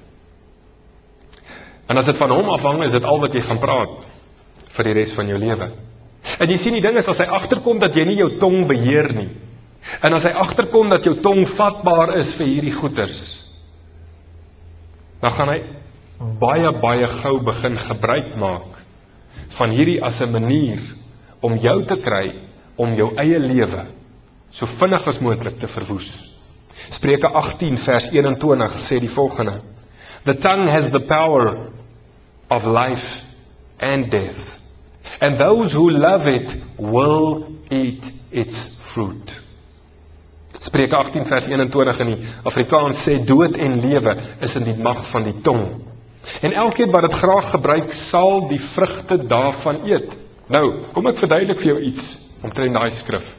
En as dit van hom afhang, is dit al wat jy gaan praat, vir die res van jou lewe. En jy sien die ding is, as hy agterkom dat jy nie jou tong beheer nie, en as hy agterkom dat jou tong vatbaar is vir hierdie goeters, dan gaan hy baie, baie gou begin gebruik maak van hierdie as 'n manier om jou te kry, om jou eie lewe so vinnig as moontlik te verwoes. Spreuke agttien vers eenentwintig sê die volgende: The tongue has the power of life and death, and those who love it will eat its fruit. Spreuke agttien vers eenentwintig in die Afrikaans sê, dood en lewe is in die mag van die tong. En elkeen wat dit graag gebruik, sal die vrugte daarvan eet. Nou, kom ek verduidelik vir jou iets, omtrent daai skrif.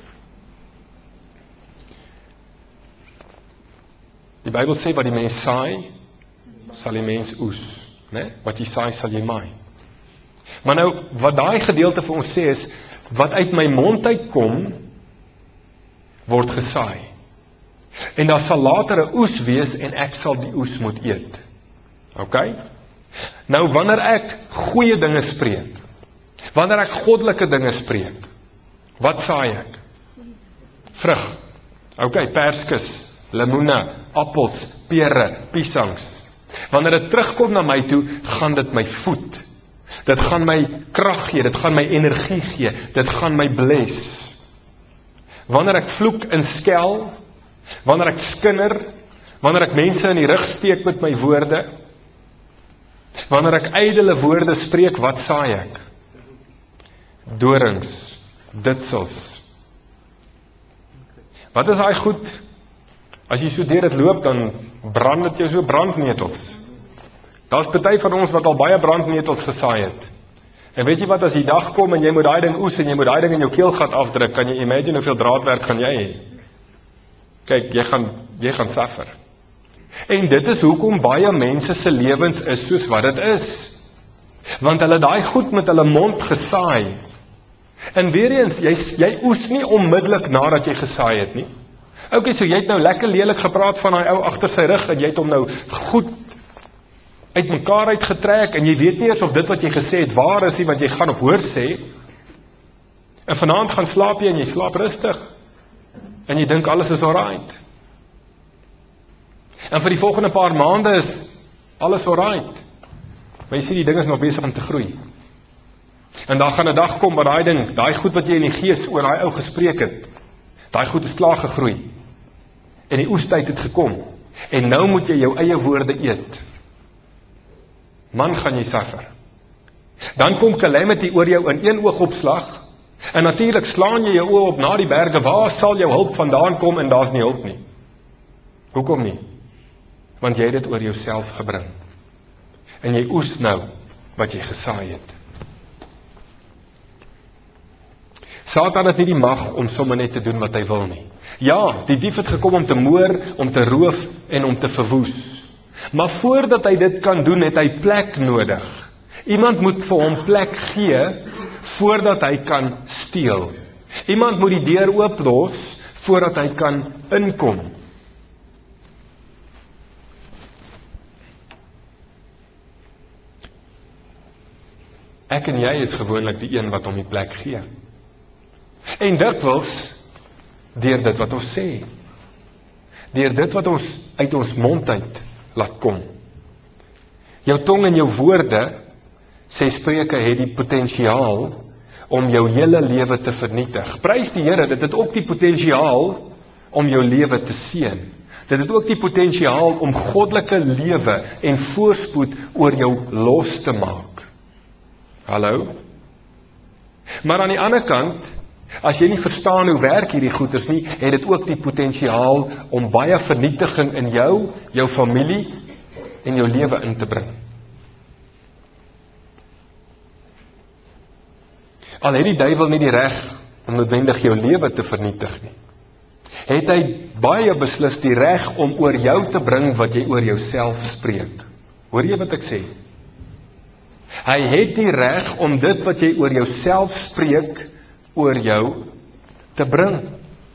Die Bybel sê, wat die mens saai, sal die mens oes. né? Wat jy saai, sal jy maai. Maar nou, wat daai gedeelte vir ons sê is, wat uit my mond uitkom, word gesaai. En daar sal later 'n oes wees, en ek sal die oes moet eet. Ok? Nou, wanneer ek goeie dinge spreek, wanneer ek goddelike dinge spreek, wat saai ek? Vrug. Ok, perskes, lemoene, appels, pere, piesangs. Wanneer dit terugkom na my toe, gaan dit my voed. Dit gaan my krag gee, dit gaan my energie gee, dit gaan my bless. Wanneer ek vloek en skel, wanneer ek skinder, wanneer ek mense in die rug steek met my woorde, wanneer ek ydelle woorde spreek, wat saai ek? Dorings, ditsels. Wat is daai goed? As jy so deur dit loop, dan brand dit jou so brandnetels. Daar's party van ons wat al baie brandnetels gesaai het. En weet jy wat, as die dag kom en jy moet daai ding oes en jy moet daai ding in jou keelgat afdruk, kan jy imagine hoeveel draadwerk gaan jy hê? Kyk, jy gaan jy gaan suffer. En dit is hoekom baie mense se lewens is soos wat dit is. Want hulle daai goed met hulle mond gesaai. En weer eens, jy jy oes nie onmiddellik nadat jy gesaai het nie. Ok, so jy het nou lekker lelik gepraat van daai ou agter sy rug en jy het hom nou goed uit mekaar uitgetrek en jy weet nie eers of dit wat jy gesê het waar is nie, want jy gaan op hoor sê. En vanaand gaan slaap jy en jy slaap rustig. En jy dink alles is alright. En vir die volgende paar maande is alles alright. Maar jy sien die ding is nog besig om te groei. En daar gaan 'n dag kom waar daai ding, daai goed wat jy in die gees oor daai ou gespreek het, daai goed is klaar gegroei. En die oestyd het gekom. En nou moet jy jou eie woorde eet. Man, gaan jy suffer. Dan kom calamity oor jou in een oogopslag. En natuurlik slaan jy jou oë op na die berge. Waar sal jou hulp vandaan kom? En daar's nie hulp nie. Hoekom nie? Want jy het dit oor jouself gebring. En jy oes nou wat jy gesaai het. Satan het nie die mag om sommer net te doen wat hy wil nie. Ja, die dief het gekom om te moor, om te roof en om te verwoes. Maar voordat hy dit kan doen, het hy plek nodig. Iemand moet vir hom plek gee voordat hy kan steel. Iemand moet die deur ooplos voordat hy kan inkom. Ek en jy is gewoonlik die een wat hom die plek gee. En dikwels deur dit wat ons sê. Deur dit wat ons uit ons mond uit laat kom. Jou tong en jou woorde, sê Spreuke, het die potensiaal om jou hele lewe te vernietig. Prys die Here, dit het ook die potensiaal om jou lewe te seën. Dit het ook die potensiaal om goddelike lewe en voorspoed oor jou los te maak. Hallo? Maar aan die ander kant, as jy nie verstaan hoe werk hierdie goeders nie, het dit ook die potensiaal om baie vernietiging in jou, jou familie en jou lewe in te bring. Al het die duiwel nie die reg om noodwendig jou lewe te vernietig nie, het hy baie beslis die reg om oor jou te bring wat jy oor jouself spreek. Hoor jy wat ek sê? Hy het die reg om dit wat jy oor jouself spreek, oor jou te bring.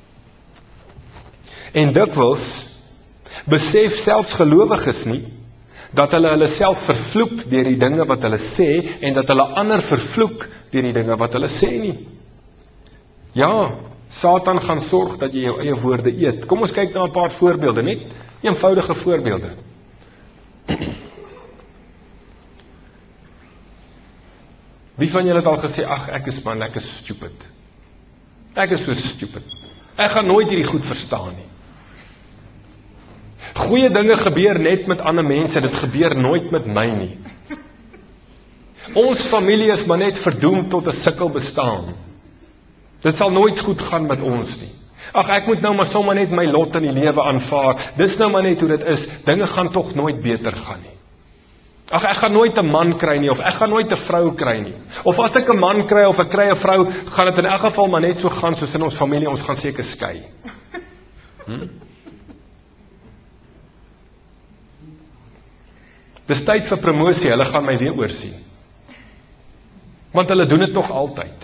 En dikwels besef selfs gelowiges nie, dat hulle hulle self vervloek deur die dinge wat hulle sê, en dat hulle ander vervloek deur die dinge wat hulle sê nie. Ja, Satan gaan sorg dat jy jou eie woorde eet. Kom ons kyk na 'n paar voorbeelde, net eenvoudige voorbeelde. Wie van julle het al gesê, ag, ek is man, ek is stupid. Ek is so stupid. Ek gaan nooit hierdie goed verstaan nie. Goeie dinge gebeur net met ander mense, dit gebeur nooit met my nie. Ons familie is maar net verdoem tot 'n sukkel bestaan. Dit sal nooit goed gaan met ons nie. Ag, ek moet nou maar sommer net my lot in die lewe aanvaar. Dis nou maar net hoe dit is. Dinge gaan tog nooit beter gaan nie. Ag, ek gaan nooit 'n man kry nie, of ek gaan nooit 'n vrou kry nie. Of as ek 'n man kry of ek kry 'n vrou, gaan dit in elk geval maar net so gaan soos in ons familie, ons gaan seker skei. Hm? Dis tyd vir promosie, hulle gaan my weer oorsien. Want hulle doen dit nog altyd.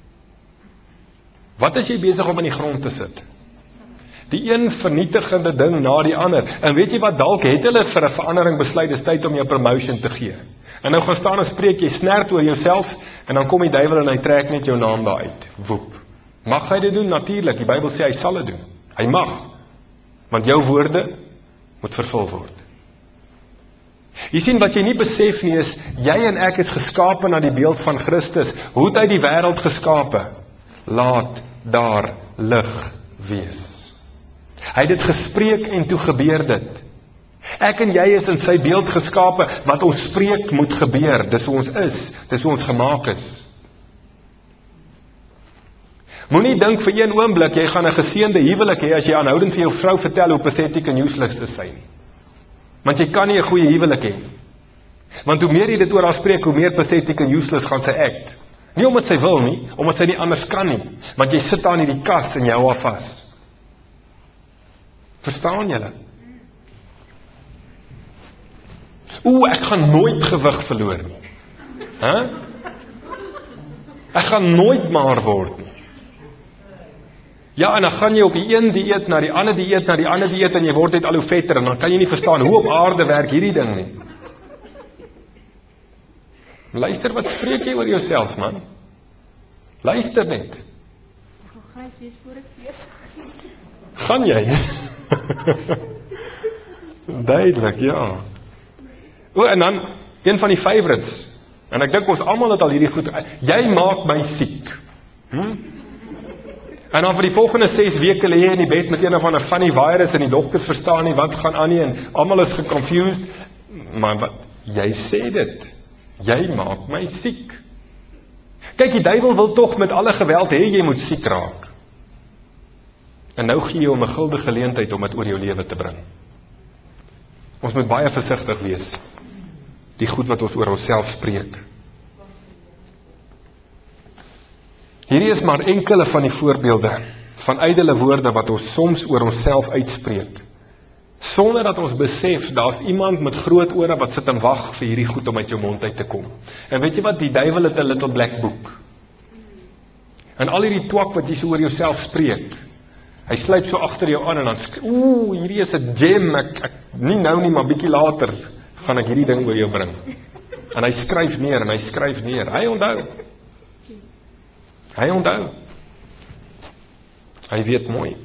Wat is jy besig om in die grond te sit? Die een vernietigende ding na die ander. En weet jy wat, dalk het hulle vir 'n verandering besluit, dis tyd om jou promotion te gee. En nou gaan staan en spreek jy snert oor jouself, en dan kom die duiwel en hy trek net jou naam daar uit. Woep. Mag hy dit doen? Natuurlik, die Bybel sê hy sal dit doen. Hy mag. Want jou woorde moet vervul word. Jy sien, wat jy nie besef nie is, jy en ek is geskape na die beeld van Christus. Hoe het hy die wêreld geskape? Laat daar lig wees. Hy het dit gespreek en toe gebeur dit. Ek en jy is in sy beeld geskape, wat ons spreek moet gebeur. Dis hoe ons is, dis hoe ons gemaak is. Moenie dink vir een oomblik, jy gaan 'n geseënde huwelik hê as jy aanhoudend vir jou vrou vertel hoe pathetic en useless is sy nie. Want jy kan nie 'n goeie huwelik hê. Want hoe meer jy dit oor haar spreek, hoe meer pathetic en useless gaan sy act. Nie omdat sy wil nie, omdat sy nie anders kan nie. Want jy sit daar in die kas en jy hou haar vas. Verstaan julle? Oeh, ek gaan nooit gewig verloor nie. Huh? Ek gaan nooit maar word nie. Ja, en dan gaan jy op die een dieet na die ander dieet na die ander dieet en jy word net al hoe vetter en dan kan jy nie verstaan hoe op aarde werk hierdie ding nie. Luister, wat spreek jy oor jouself, man? Luister net. Ek gaan grys wees voor ek fees. Gaan jy? Duidelik, ja. O, en dan, een van die favorites, en ek dink ons almal het al hierdie goed, jy maak my siek. Hm? En dan vir die volgende ses weke lê jy in die bed met een of ander funny virus en die dokters verstaan nie wat gaan aan nie en almal is geconfused. Maar wat, jy sê dit. Jy maak my siek. Kyk, die duiwel wil tog met alle geweld hê jy moet siek raak. En nou gee jy hom 'n guldige geleentheid om dit oor jou lewe te bring. Ons moet baie versigtig wees. Die goed wat ons oor onsself spreek. Hierdie is maar enkele van die voorbeelde van ydelle woorde wat ons soms oor onsself uitspreek. Sonder dat ons besef, daar's iemand met groot ore wat sit en wag vir hierdie goed om uit jou mond uit te kom. En weet jy wat, die duiwel het 'n little black book. En al hierdie twak wat jy so oor jouself spreek, hy sluip so agter jou aan en dan sê, ooh, hierdie is 'n gem, ek, ek nie nou nie, maar bietjie later gaan ek hierdie ding oor jou bring. En hy skryf neer, en hy skryf neer. Hy onthou. Hy onthou. Hy weet mooi.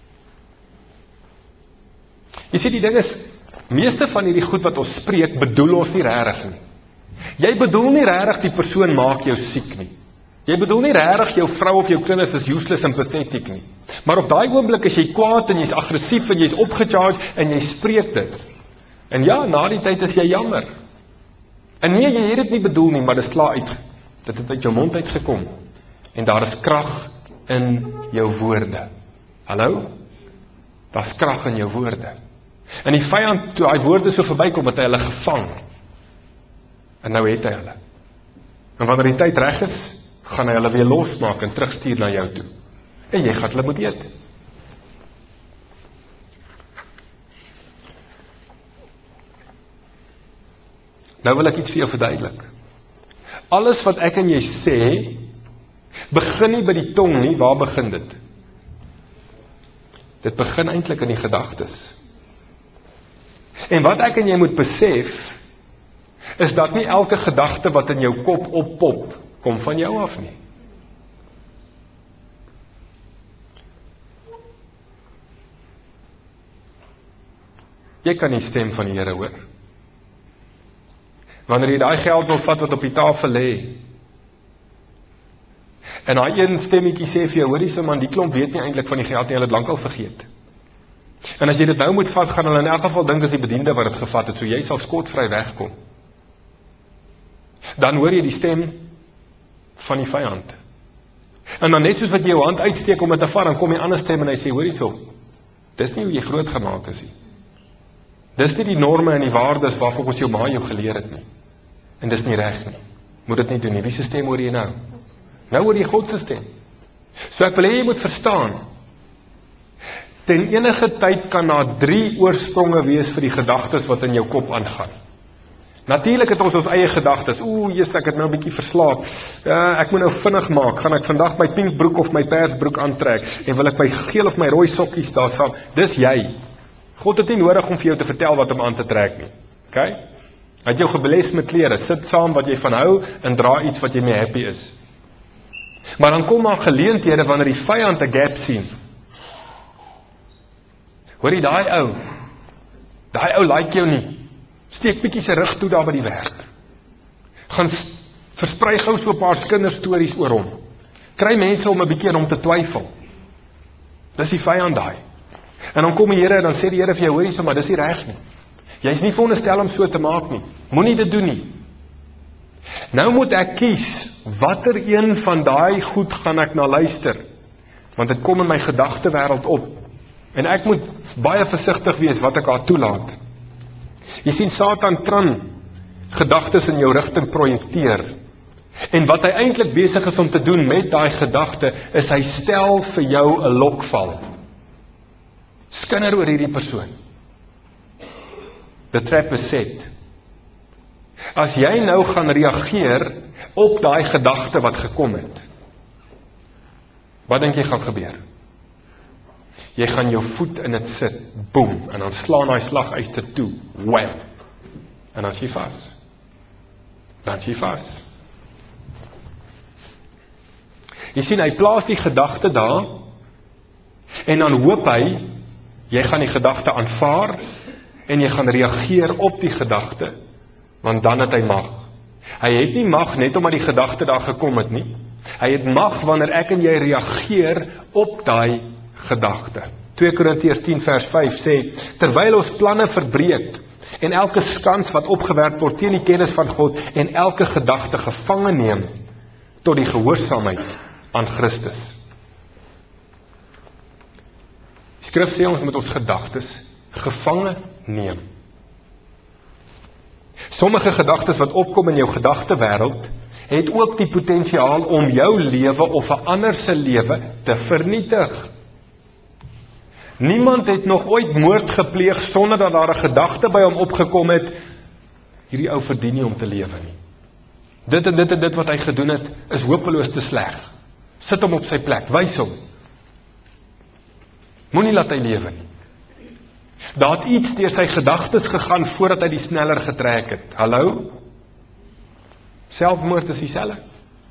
Jy sê die ding is, meeste van hierdie goed wat ons spreek, bedoel ons nie regtig nie. Jy bedoel nie regtig die persoon maak jou siek nie. Jy bedoel nie regtig jou vrou of jou kinders is useless en pathetic nie. Maar op daai oomblik is jy kwaad en jy's aggressief en jy's opgecharged en jy spreek dit. En ja, na die tyd is jy jammer. En nee, jy het dit nie bedoel nie, maar dit is klaar uit. Dit het uit jou mond uitgekom. En daar is krag in jou woorde. Hallo? Daar's krag in jou woorde. En die vyand, toe hy woorde so verbykom, het hy hulle gevang. En nou het hy hulle. En wanneer die tyd reg is, gaan hy hulle weer losmaak en terugstuur na jou toe. En jy gaan hulle moet eet. Nou wil ek iets vir jou verduidelik. Alles wat ek en jy sê, begin nie by die tong nie, waar begin dit? Dit begin eintlik in die gedagtes. En wat ek en jy moet besef, is dat nie elke gedagte wat in jou kop oppop, kom van jou af nie. Jy kan die stem van die Here hoor. Wanneer jy daai geld wil vat wat op die tafel lê, en daai een stemmetjie sê vir jou, hoorie se man, die klomp weet nie eintlik van die geld nie, hulle het lankal vergeet. En as jy dit nou moet vat, gaan hulle in elk geval dink as die bediende wat dit gevat het, so jy sal skotvry wegkom. Dan hoor jy die stem van die vyand. En dan net soos wat jy jou hand uitsteek om dit te vat, dan kom die ander stem en hy sê, hoorie so, dis nie hoe jy groot gemaak is nie. Dis nie die norme en die waardes waarvan ons jou ma jou geleer het nie. En dis nie reg nie. Moet dit nie doen nie. Wie se stem hoor jy nou? Nou hoor jy God se stem. So ek wil hê jy moet verstaan, ten enige tyd kan daar drie oorspronge wees vir die gedagtes wat in jou kop aangaan. Natuurlik het ons ons eie gedagtes. Oeh, Jesus, ek het nou 'n bietjie verslaap. Uh, ek moet nou vinnig maak. Gaan ek vandag my pink broek of my persbroek aantrek en wil ek my geel of my rooi sokkies daar saam. Dis jy. God het nie nodig om vir jou te vertel wat om aan te trek nie. OK? Hy het jou gebles met klere. Sit saam wat jy van hou en dra iets wat jy mee happy is. Maar dan kom daar geleenthede wanneer die vyand 'n gap sien. Hoor jy daai ou? Daai ou like jou nie. Steek bietjie sy rug toe daar by die werk. Gaan versprei gou so 'n paar kinderstories oor hom. Kry mense om 'n bietjie aan hom te twyfel. Dis die vyand daai. En dan kom die Here en dan sê die Here vir jou, hoorie so, maar dis nie reg nie. Jy's nie veronderstel om so te maak nie. Moenie dit doen nie. Nou moet ek kies, watter een van daai goed gaan ek na luister? Want dit kom in my gedagtewêreld op. En ek moet baie versigtig wees wat ek daar toelaat. Jy sien, Satan kan gedagtes in jou rigting projekteer. En wat hy eintlik besig is om te doen met daai gedagte, is hy stel vir jou 'n lokval. Skinder oor hierdie persoon. The trap is set. As jy nou gaan reageer op daai gedagte wat gekom het, wat dink jy gaan gebeur? Jy gaan jou voet in dit sit, boem, en dan slaan hy slaguister toe, wham, en dan is jy vas. Dan is jy vas. Jy sien, hy plaas die gedagte daar, en dan hoop hy, jy gaan die gedagte aanvaar, en jy gaan reageer op die gedagte, want dan het hy mag. Hy het nie mag net omdat die gedagte daar gekom het nie. Hy het mag wanneer ek en jy reageer op daai gedagte. twee Korintiërs tien vers vyf sê, terwyl ons planne verbreek, en elke skans wat opgewerp word teen die kennis van God, en elke gedagte gevange neem, tot die gehoorsaamheid aan Christus. Die skrif sê ons moet ons gedagtes gevange neem. Sommige gedagtes wat opkom in jou gedagtewêreld, het ook die potensiaal om jou lewe of 'n ander se lewe te vernietig. Niemand het nog ooit moord gepleeg sonder dat daar 'n gedagte by hom opgekom het, hierdie ou verdien nie om te lewe nie. Dit en dit en dit wat hy gedoen het, is hopeloos te sleg. Sit hom op sy plek, wys hom. Moenie laat hy lewe nie. Daar het iets deur sy gedagtes gegaan voordat hy die sneller getrek het. Hallo? Selfmoord is dieselfde.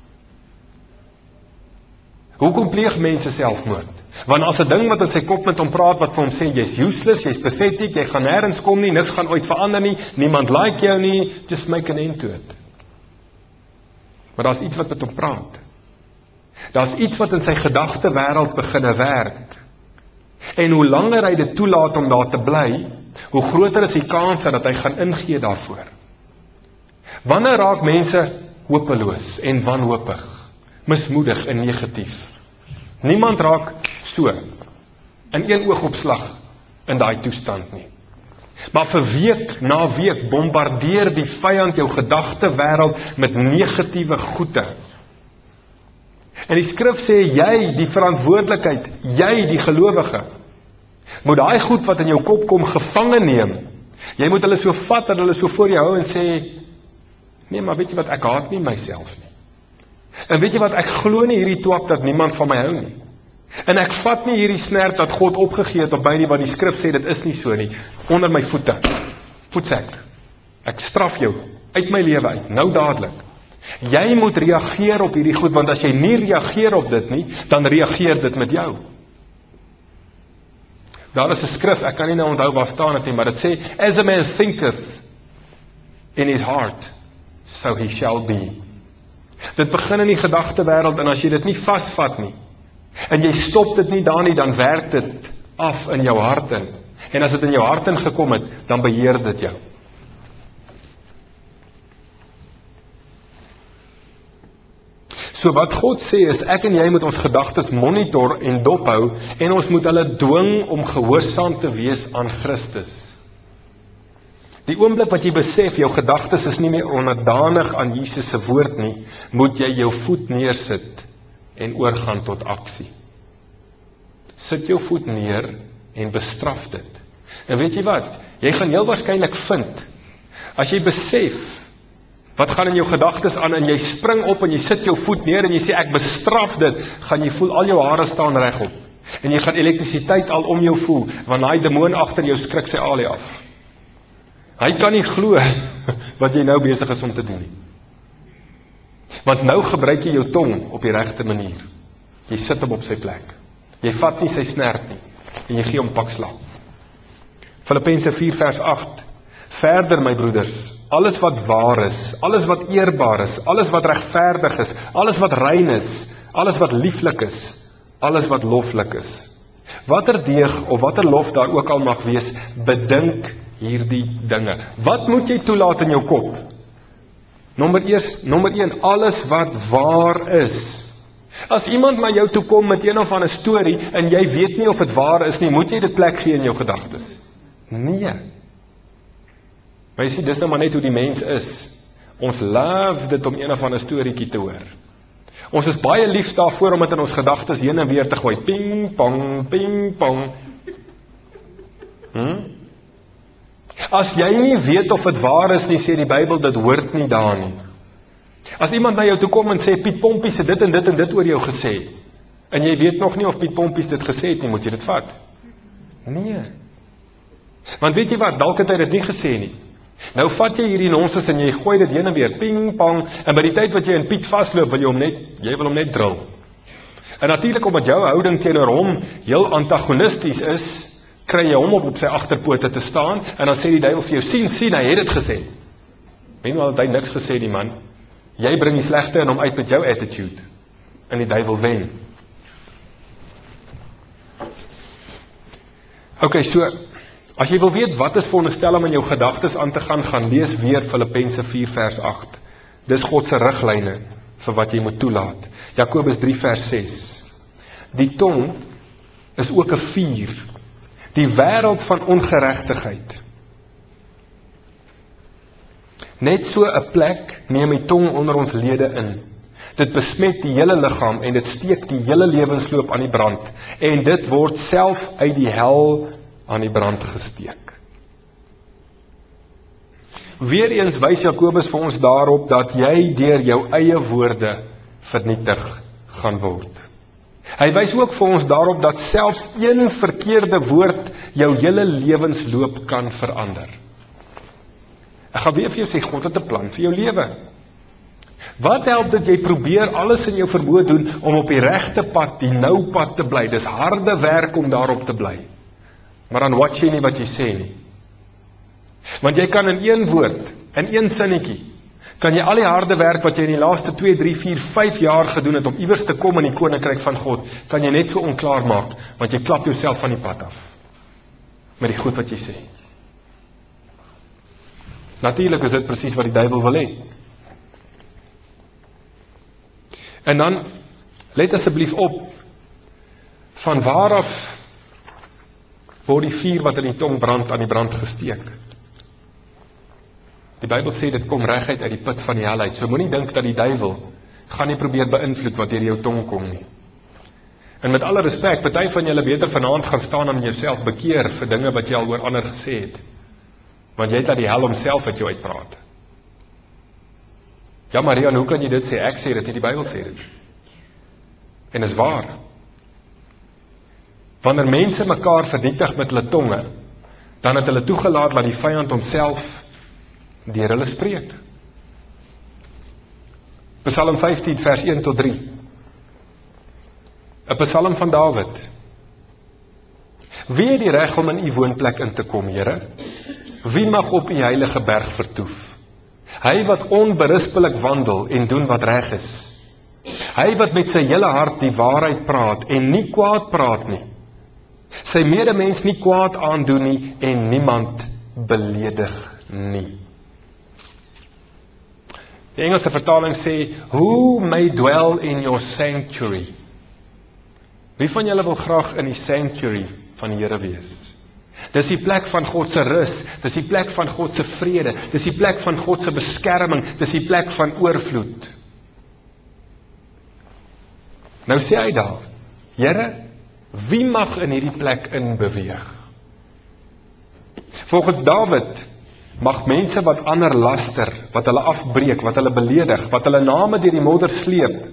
Hoekom pleeg mense selfmoord? Want as 'n ding wat in sy kop met hom praat, wat vir hom sê, jy's useless, jy's pathetic, jy gaan nêrens kom nie, niks gaan ooit verander nie, niemand like jou nie, just make an end to it. Maar daar's iets wat met hom praat. Daar's iets wat in sy gedagte wêreld beginne werk. En hoe langer hy dit toelaat om daar te bly, hoe groter is die kans dat hy gaan ingee daarvoor. Wanneer raak mense hopeloos en wanhoopig, mismoedig en negatief? Niemand raak so, in een oogopslag, in daai toestand nie. Maar vir week na week bombardeer die vyand jou gedagte wêreld met negatiewe goede. En die skrif sê, jy die verantwoordelikheid, jy die gelowige, moet daai goed wat in jou kop kom gevange neem. Jy moet hulle so vat, dat hulle so voor jou hou en sê, nee, maar weet jy wat, ek haat nie myself nie. En weet jy wat, ek glo nie hierdie twak dat niemand van my hou nie. En ek vat nie hierdie snert dat God opgegee het op my nie, wat die skrif sê, dit is nie so nie. Onder my voete, voetsek. Ek straf jou, uit my lewe uit, nou dadelik. Jy moet reageer op hierdie goed, want as jy nie reageer op dit nie, dan reageer dit met jou. Daar is 'n skrif, ek kan nie nou onthou waar staan het nie, maar dit sê, as a man thinketh in his heart, so he shall be. Dit begin in die gedagte wêreld, en as jy dit nie vasvat nie, en jy stop dit nie daar nie, dan werk dit af in jou hart in. En as dit in jou hart in gekom het, dan beheer dit jou. So wat God sê is, ek en jy moet ons gedagtes monitor en dophou, en ons moet hulle dwing om gehoorsaam te wees aan Christus. Die oomblik wat jy besef, jou gedagtes is nie meer onderdanig aan Jesus se woord nie, moet jy jou voet neersit en oorgaan tot aksie. Sit jou voet neer en bestraf dit. En weet jy wat? Jy gaan heel waarskynlik vind, as jy besef, wat gaan in jou gedagtes aan, en jy spring op en jy sit jou voet neer en jy sê, ek bestraf dit, gaan jy voel, al jou hare staan regop. En jy gaan elektrisiteit al om jou voel, want daai demoon agter jou skrik sy alie af. Hy kan nie glo wat jy nou besig is om te doen nie. Want nou gebruik jy jou tong op die regte manier. Jy sit hom op sy plek. Jy vat nie sy snert nie, en jy gee hom pak slaap. Filippense vier vers agt. Verder, my broeders, alles wat waar is, alles wat eerbaar is, alles wat regverdig is, alles wat rein is, alles wat lieflik is, alles wat loflik is. Watter deeg of watter lof daar ook al mag wees, bedink hierdie dinge. Wat moet jy toelaat in jou kop? Nommer eers, nommer een, alles wat waar is. As iemand na jou toe kom met een of ander storie, en jy weet nie of dit waar is nie, moet jy dit plek gee in jou gedagtes? Nee. Maar jy sê, dis nou maar net hoe die mens is. Ons love dit om een of ander storieetjie te hoor. Ons is baie lief daarvoor om dit in ons gedagtes heen en weer te gooi. Ping, pong, ping, pong. Hmm? As jy nie weet of dit waar is nie, sê die Bybel, dit hoort nie daar nie. As iemand na jou toe kom en sê, Piet Pompies het dit en dit en dit oor jou gesê, en jy weet nog nie of Piet Pompies dit gesê het nie, moet jy dit vat? Nee. Want weet jy wat, dalk het hy dit nie gesê nie. Nou vat jy hierdie nonsens en jy gooi dit heen en weer, ping, pong, en by die tyd wat jy in Piet vastloop, wil jy hom net, jy wil hom net drill. En natuurlik, omdat jou houding teenoor hom heel antagonisties is, kry jy hom op op sy agterpote te staan, en dan sê die duiwel vir jou, sien, sien, hy het dit gesê. Meanwhile het hy niks gesê die man. Jy bring die slegte in hom uit met jou attitude, en die duiwel wen. Ok, so, as jy wil weet wat is veronderstel om in jou gedagtes aan te gaan, gaan lees weer Filippense vier vers agt. Dis God se riglyne vir wat jy moet toelaat. Jakobus drie vers ses. Die tong is ook 'n vuur, die wêreld van ongeregtigheid. Net so 'n plek neem die tong onder ons lede in. Dit besmet die hele liggaam en dit steek die hele lewensloop aan die brand. En dit word self uit die hel aan die brand gesteek. Weereens wys Jakobus vir ons daarop dat jy deur jou eie woorde vernietig gaan word. Hy wys ook vir ons daarop dat selfs een verkeerde woord jou hele lewensloop kan verander. Ek gaan weer vir jou sê, God het 'n plan vir jou lewe. Wat help dit jy probeer alles in jou vermoë doen om op die regte pad, die nou pad te bly? Dis harde werk om daarop te bly. Maar dan watch jy nie wat jy sê nie. Want jy kan in een woord, in een sinnetjie, kan jy al die harde werk wat jy in die laaste twee, drie, vier, vyf jaar gedoen het om iewers te kom in die koninkryk van God, kan jy net so onklaar maak, want jy klap jouself van die pad af. Met die goed wat jy sê. Natuurlik is dit presies wat die duiwel wil hê. En dan, let asseblief op, van waar af word die vuur wat in die tong brand aan die brand gesteek. Die Bybel sê dit kom reguit uit die put van die hel uit. So moenie dink dat die duiwel gaan nie probeer beïnvloed wat deur jou tong kom nie. En met alle respek, party van julle beter vanaand gaan staan en jouself bekeer vir dinge wat jy al oor ander gesê het. Want jy het dat die hel homself uit jou uitpraat. Ja, Marian, hoe kan jy dit sê? Ek sê dit nie, die Bybel sê dit. En is waar. Wanneer mense mekaar vernietig met hulle tonge, dan het hulle toegelaat dat die vyand homself deur hulle spreek. Psalm vyftien vers een tot drie. 'n Psalm van Dawid. Wie het die reg om in u woonplek in te kom, Here? Wie mag op u heilige berg vertoef? Hy wat onberispelik wandel en doen wat reg is. Hy wat met sy hele hart die waarheid praat en nie kwaad praat nie. Sy medemens nie kwaad aandoen nie en niemand beledig nie. Die Engelse vertaling sê, who may dwell in your sanctuary? Wie van julle wil graag in die sanctuary van die Here wees? Dis die plek van God se rus, dis die plek van God se vrede, dis die plek van God se beskerming, dis die plek van oorvloed. Nou sê hy daar, Here, wie mag in hierdie plek inbeweeg? Volgens Dawid mag mense wat ander laster, wat hulle afbreek, wat hulle beledig, wat hulle name deur die modder sleep,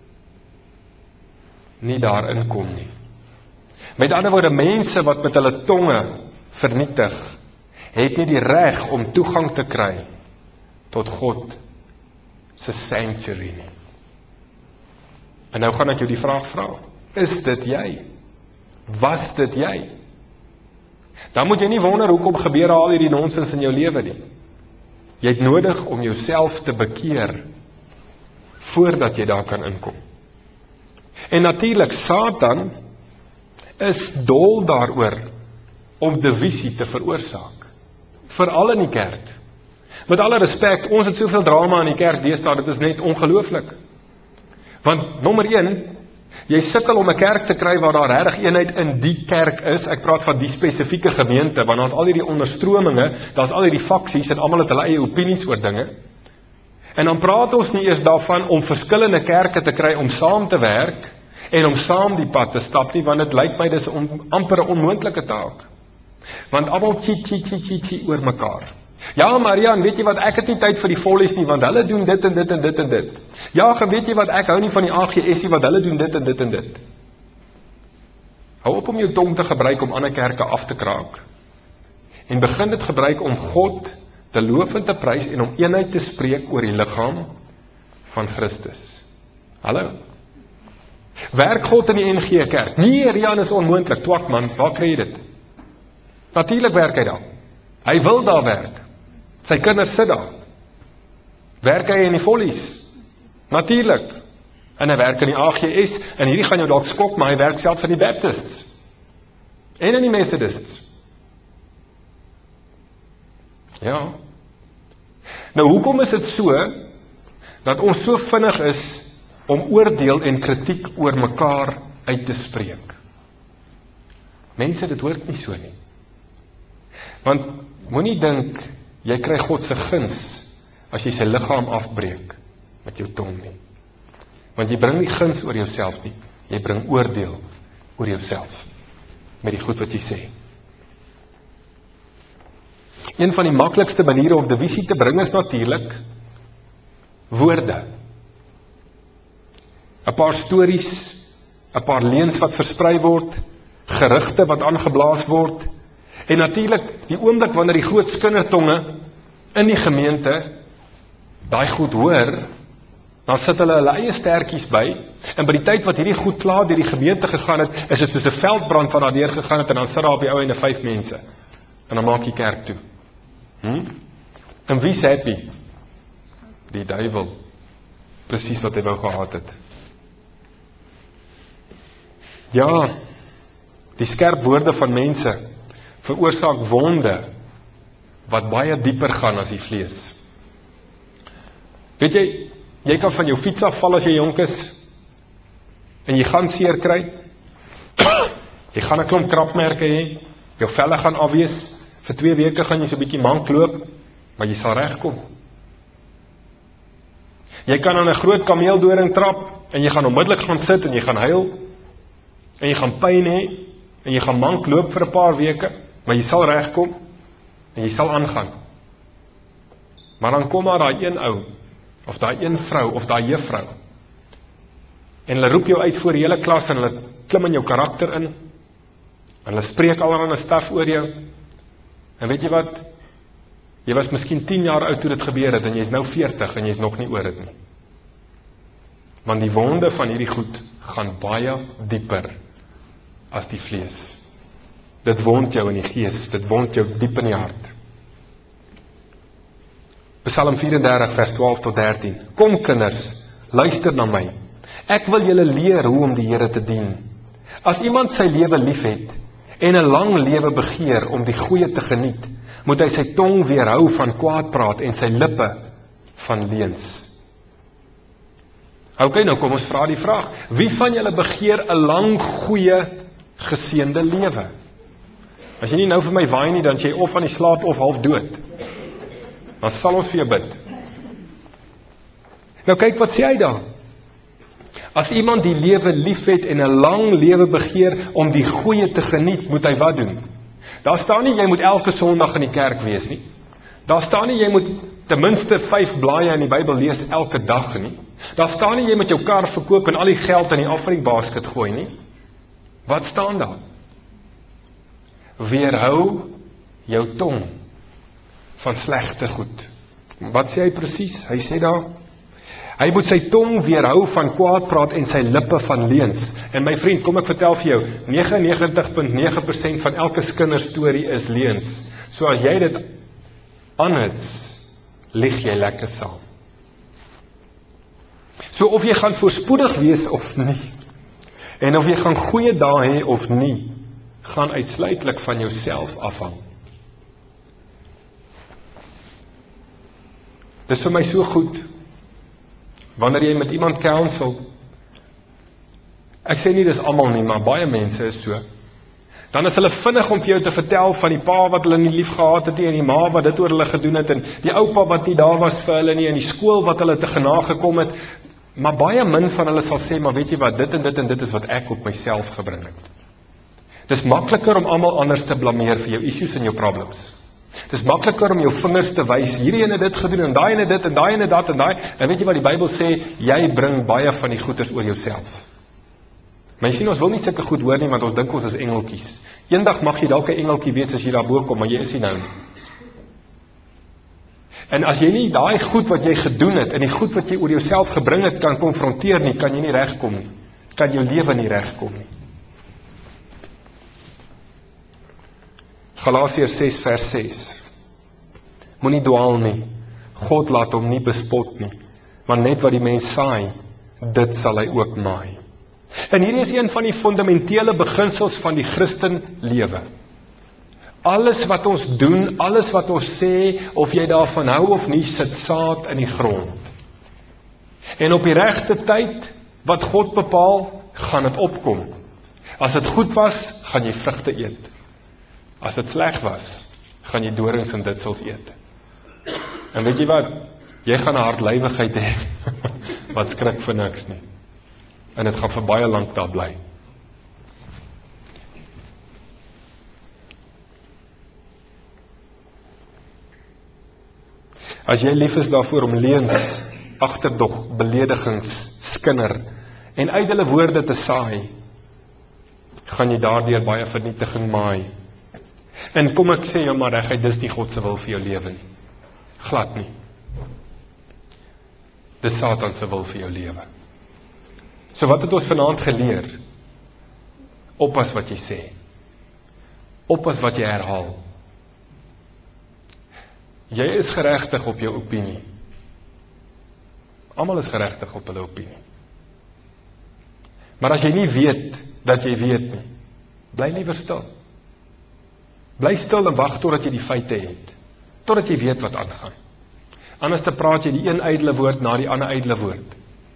nie daarin kom nie. Met ander woorde, mense wat met hulle tonge vernietig, het nie die reg om toegang te kry tot God se sanctuary nie. En nou gaan ek jou die vraag vra, is dit jy? Was dit jy? Dan moet jy nie wonder hoekom gebeur al hierdie nonsens in jou lewe nie. Jy het nodig om jouself te bekeer voordat jy daar kan inkom. En natuurlik, Satan is dol daaroor om divisie te veroorsaak. Veral in die kerk. Met alle respek, ons het soveel drama in die kerk deesdae, dit is net ongelooflik. Want nommer een, jy sukkel om 'n kerk te kry waar daar regtig eenheid in die kerk is. Ek praat van die spesifieke gemeente, want daar's al hierdie onderstrominge, daar's al hierdie faksies en almal het hulle eie opinies oor dinge. En dan praat ons nie eers daarvan om verskillende kerke te kry om saam te werk en om saam die pad te stap nie, want dit lyk my dis on, amper 'n onmoontlike taak. Want almal chie chie chie chie chie oor mekaar. Ja, Marian, weet jy wat, ek het nie tyd vir die vollies nie, want hulle doen dit en dit en dit en dit. Ja, weet jy wat, ek hou nie van die A G S nie, want hulle doen dit en dit en dit. Hou op om jou tong te gebruik om ander kerke af te kraak. En begin dit gebruik om God te loof en te prys en om eenheid te spreek oor die liggaam van Christus. Hallo? Werk God in die N G Kerk? Nee, Rian, is onmoontlik. Twak man, waar kry jy dit? Natuurlik werk hy daar. Hy wil daar werk. Sy kinders sit daar. Werk hy in die vollies? Natuurlik. En hy werk in die A G S, en hierdie gaan jou dalk skok, maar hy werk self in die Baptists. En in die Methodists. Ja. Nou, hoekom is dit so, dat ons so vinnig is, om oordeel en kritiek oor mekaar uit te spreek? Mense, dit hoort nie so nie. Want, moenie dink, jy kry God se guns, as jy sy liggaam afbreek, met jou tong nie. Want jy bring nie guns oor jouself nie, jy bring oordeel oor jouself, met die goed wat jy sê. Een van die maklikste maniere om divisie te bring is natuurlik, woorde. 'n Paar stories, 'n paar leuns wat versprei word, gerugte wat aangeblaas word, en natuurlik die oomblik wanneer die groot skindertonge in die gemeente daai goed hoor, Dan sit hulle hulle eie stertjies by, en by die tyd wat hierdie goed klaar deur die gemeente gegaan het, is dit soos 'n veldbrand wat daar deur gegaan het, en dan sit daar op die ou einde vyf mense, en dan maak die kerk toe. Hm? En wie's happy? Die duiwel. Presies wat hy wou gehad het. Ja, die skerp woorde van mense veroorsaak wonde wat baie dieper gaan as die vlees. Weet jy, jy kan van jou fiets afval as jy jonk is, en jy gaan seer kry, jy gaan 'n klomp krapmerke hê, jou velle gaan afwees, vir twee weke gaan jy so 'n bietjie mank loop, maar jy sal regkom. Jy kan aan 'n groot kameeldoring trap, en jy gaan onmiddellik gaan sit, en jy gaan huil, en jy gaan pyn hê, en jy gaan mank loop vir 'n paar weke, maar jy sal regkom, en jy sal aangaan. Maar dan kom maar daai een ou, of daai een vrou, of daai juffrou, en hulle roep jou uit voor die hele klas, en hulle klim in jou karakter in, en hulle spreek allerhande staf oor jou, en weet jy wat, jy was miskien tien jaar oud toe dit gebeur het, en jy is nou veertig, en jy is nog nie oor dit nie. Want die wonde van hierdie goed, gaan baie dieper, as die vlees. Dit wond jou in die gees, dit wond jou diep in die hart. Psalm vyf-en-dertig vers twaalf tot dertien. Kom kinders, luister na my. Ek wil julle leer hoe om die Here te dien. As iemand sy lewe liefhet en 'n lang lewe begeer om die goeie te geniet, moet hy sy tong weerhou van kwaadpraat en sy lippe van leuns. Ok, nou kom ons vra die vraag, wie van julle begeer 'n lang, goeie, geseënde lewe? As jy nie nou vir my waai nie, dan is jy of aan die slaap of half dood. Dan sal ons vir jou bid. Nou kyk wat sê hy dan. As iemand die lewe liefhet en 'n lang lewe begeer om die goeie te geniet, moet hy wat doen? Daar staan nie jy moet elke Sondag in die kerk wees nie. Daar staan nie jy moet ten minste vyf blaaie in die Bybel lees elke dag nie. Daar staan nie jy moet jou kar verkoop en al die geld in die afvalbasket gooi nie. Wat staan daar? Weerhou jou tong van slegte goed. Wat sê hy presies? Hy sê daar, hy moet sy tong weerhou van kwaadpraat en sy lippe van leuns. En my vriend, kom ek vertel vir jou, negenennegentig komma nege persent van elke kinderstorie is leuns. So as jy dit aanhits, lieg jy lekker saam. So of jy gaan voorspoedig wees of nie, en of jy gaan goeie dae hê of nie, gaan uitsluitlik van jouself afhang. Dit is vir my so goed, wanneer jy met iemand counsel, ek sê nie dis almal nie, maar baie mense is so, dan is hulle vinnig om vir jou te vertel van die pa wat hulle nie lief gehad het nie, en die ma wat dit oor hulle gedoen het, en die oupa wat nie daar was vir hulle nie, en die skool wat hulle te genade gekom het, maar baie min van hulle sal sê, maar weet jy wat, dit en dit en dit is wat ek op myself gebring het. Dis makliker om almal anders te blameer vir jou issues en jou problems. Dis makliker om jou vingers te wys, hierdie ene dit gedoen, en daai ene dit, en daai ene dat, en daai, en weet jy wat die Bybel sê, jy bring baie van die goeders oor jouself. Mense sien, ons wil nie sulke goed hoor nie, want ons dink ons is engeltjies. Eendag mag jy dalk 'n engeltjie wees as jy daar bo kom, maar jy is nie nou nie. En as jy nie daai goed wat jy gedoen het, en die goed wat jy oor jouself gebring het, kan konfronteer nie, kan jy nie regkom nie. Kan jou lewe nie regkom nie. Galasiërs ses vers ses. Moenie dwaal nie. God laat hom nie bespot nie. Want net wat die mens saai, dit sal hy ook maai. En hierdie is een van die fundamentele beginsels van die Christen lewe. Alles wat ons doen, alles wat ons sê, of jy daarvan hou of nie, sit saad in die grond. En op die regte tyd, wat God bepaal, gaan dit opkom. As dit goed was, gaan jy vrugte eet. As dit sleg was, gaan jy dorings en ditsels eet. En weet jy wat? Jy gaan 'n hartlywigheid hê, wat skrik vir niks nie. En dit gaan vir baie lank daar bly. As jy lief is daarvoor om leuns, agterdog, beledigings, skinder, en ydelle woorde te saai, gaan jy daardeur baie vernietiging maai. En kom ek sê jou maar regtig, dis nie God se wil vir jou lewe nie. Glad nie. Dis Satan se wil vir jou lewe. So wat het ons vanaand geleer? Oppas wat jy sê. Oppas wat jy herhaal. Jy is geregtig op jou opinie. Almal is geregtig op hulle opinie. Maar as jy nie weet dat jy weet nie, bly liewer stil. Bly stil en wag totdat jy die feite het. Totdat jy weet wat aangaan. Anders te praat jy die een ydelle woord na die ander ydelle woord.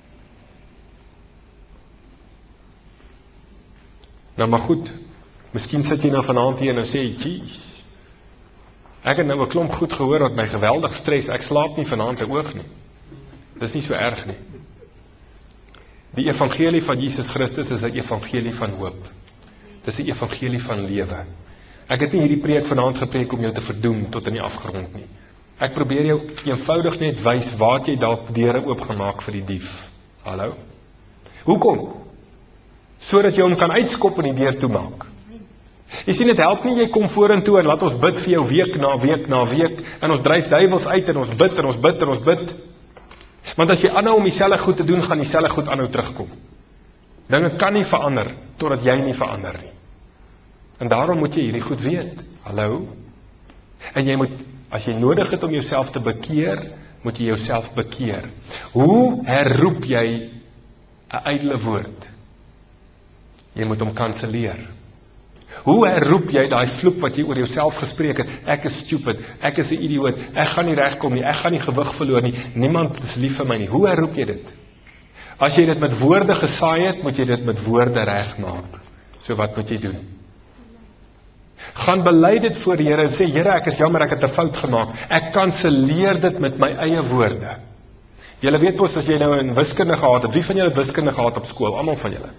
Nou maar goed, miskien sit jy nou vanaand hier en nou sê jy, jeez, ek het nou 'n klomp goed gehoor wat my geweldig stres, ek slaap nie vanaand 'n oog nie. Dis nie so erg nie. Die evangelie van Jesus Christus is 'n evangelie van hoop. Dis 'n evangelie van lewe. Ek het nie hierdie preek vanaand gepreek om jou te verdoem tot in die afgrond nie. Ek probeer jou eenvoudig net wys waar jy dalk deure oopgemaak vir die dief. Hallo? Hoekom? Sodat jy hom kan uitskop en die deur toemaak. Jy sien, dit help nie jy kom vorentoe en laat ons bid vir jou week na week na week en ons dryf duiwels uit en ons bid en ons bid en ons bid. Want as jy aanhou om dieselfde goed te doen, gaan dieselfde goed aanhou terugkom. Dinge kan nie verander totdat jy nie verander nie. En daarom moet jy hierdie goed weet. Hallo? En jy moet, as jy nodig het om jouself te bekeer, moet jy jouself bekeer. Hoe herroep jy 'n ydelle woord? Jy moet hom kanselleer. Hoe herroep jy daai vloek wat jy oor jouself gespreek het? Ek is stupid, ek is 'n idioot, ek gaan nie regkom nie, ek gaan nie gewig verloor nie, niemand is lief vir my nie. Hoe herroep jy dit? As jy dit met woorde gesaai het, moet jy dit met woorde regmaak. So wat moet jy doen? Gaan bely dit voor die Here en sê, Here, ek is jammer, ek het 'n fout gemaak. Ek kanselleer dit met my eie woorde. Julle weet mos as jy nou in wiskunde gehad het, wie van julle het wiskunde gehad op skool? Almal van julle.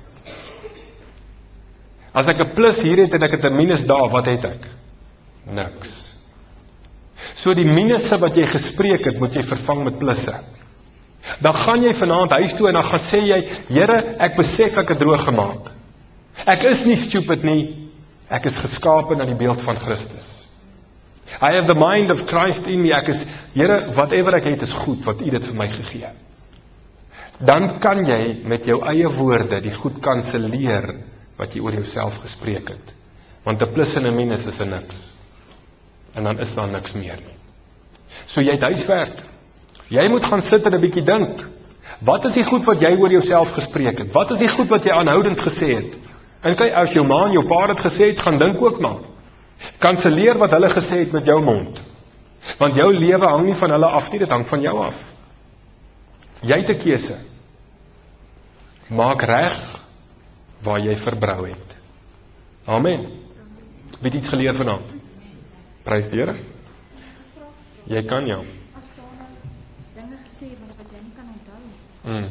As ek 'n plus hier het en ek het 'n minus daar, wat het ek? Niks. So die minusse wat jy gespreek het, moet jy vervang met plusse. Dan gaan jy vanaand huis toe en dan gaan sê jy, Here, ek besef ek het droog gemaak. Ek is nie stupid nie, ek is geskape na die beeld van Christus. I have the mind of Christ in me, ek is, Here, whatever ek het is goed, wat U dit vir my gegee. Dan kan jy met jou eie woorde die goed kanselleer wat jy oor jouself gespreek het. Want 'n plus en 'n minus is 'n niks. En dan is daar niks meer nie. So jy het huiswerk. Jy moet gaan sit en 'n bietjie dink. Wat is die goed wat jy oor jouself gespreek het? Wat is die goed wat jy aanhoudend gesê het? En kyk, as jou ma en jou pa het gesê het, gaan dink ook maar. Kanselleer wat hulle gesê het met jou mond. Want jou lewe hang nie van hulle af nie, dit hang van jou af. Jy het 'n keuse. Maak reg waar jy verbrou het. Amen. Wie het iets geleer vanaand? Prys die Here. Jy kan ja. As daar nou dinge gesê word wat jy nie kan onthou nie. Mm.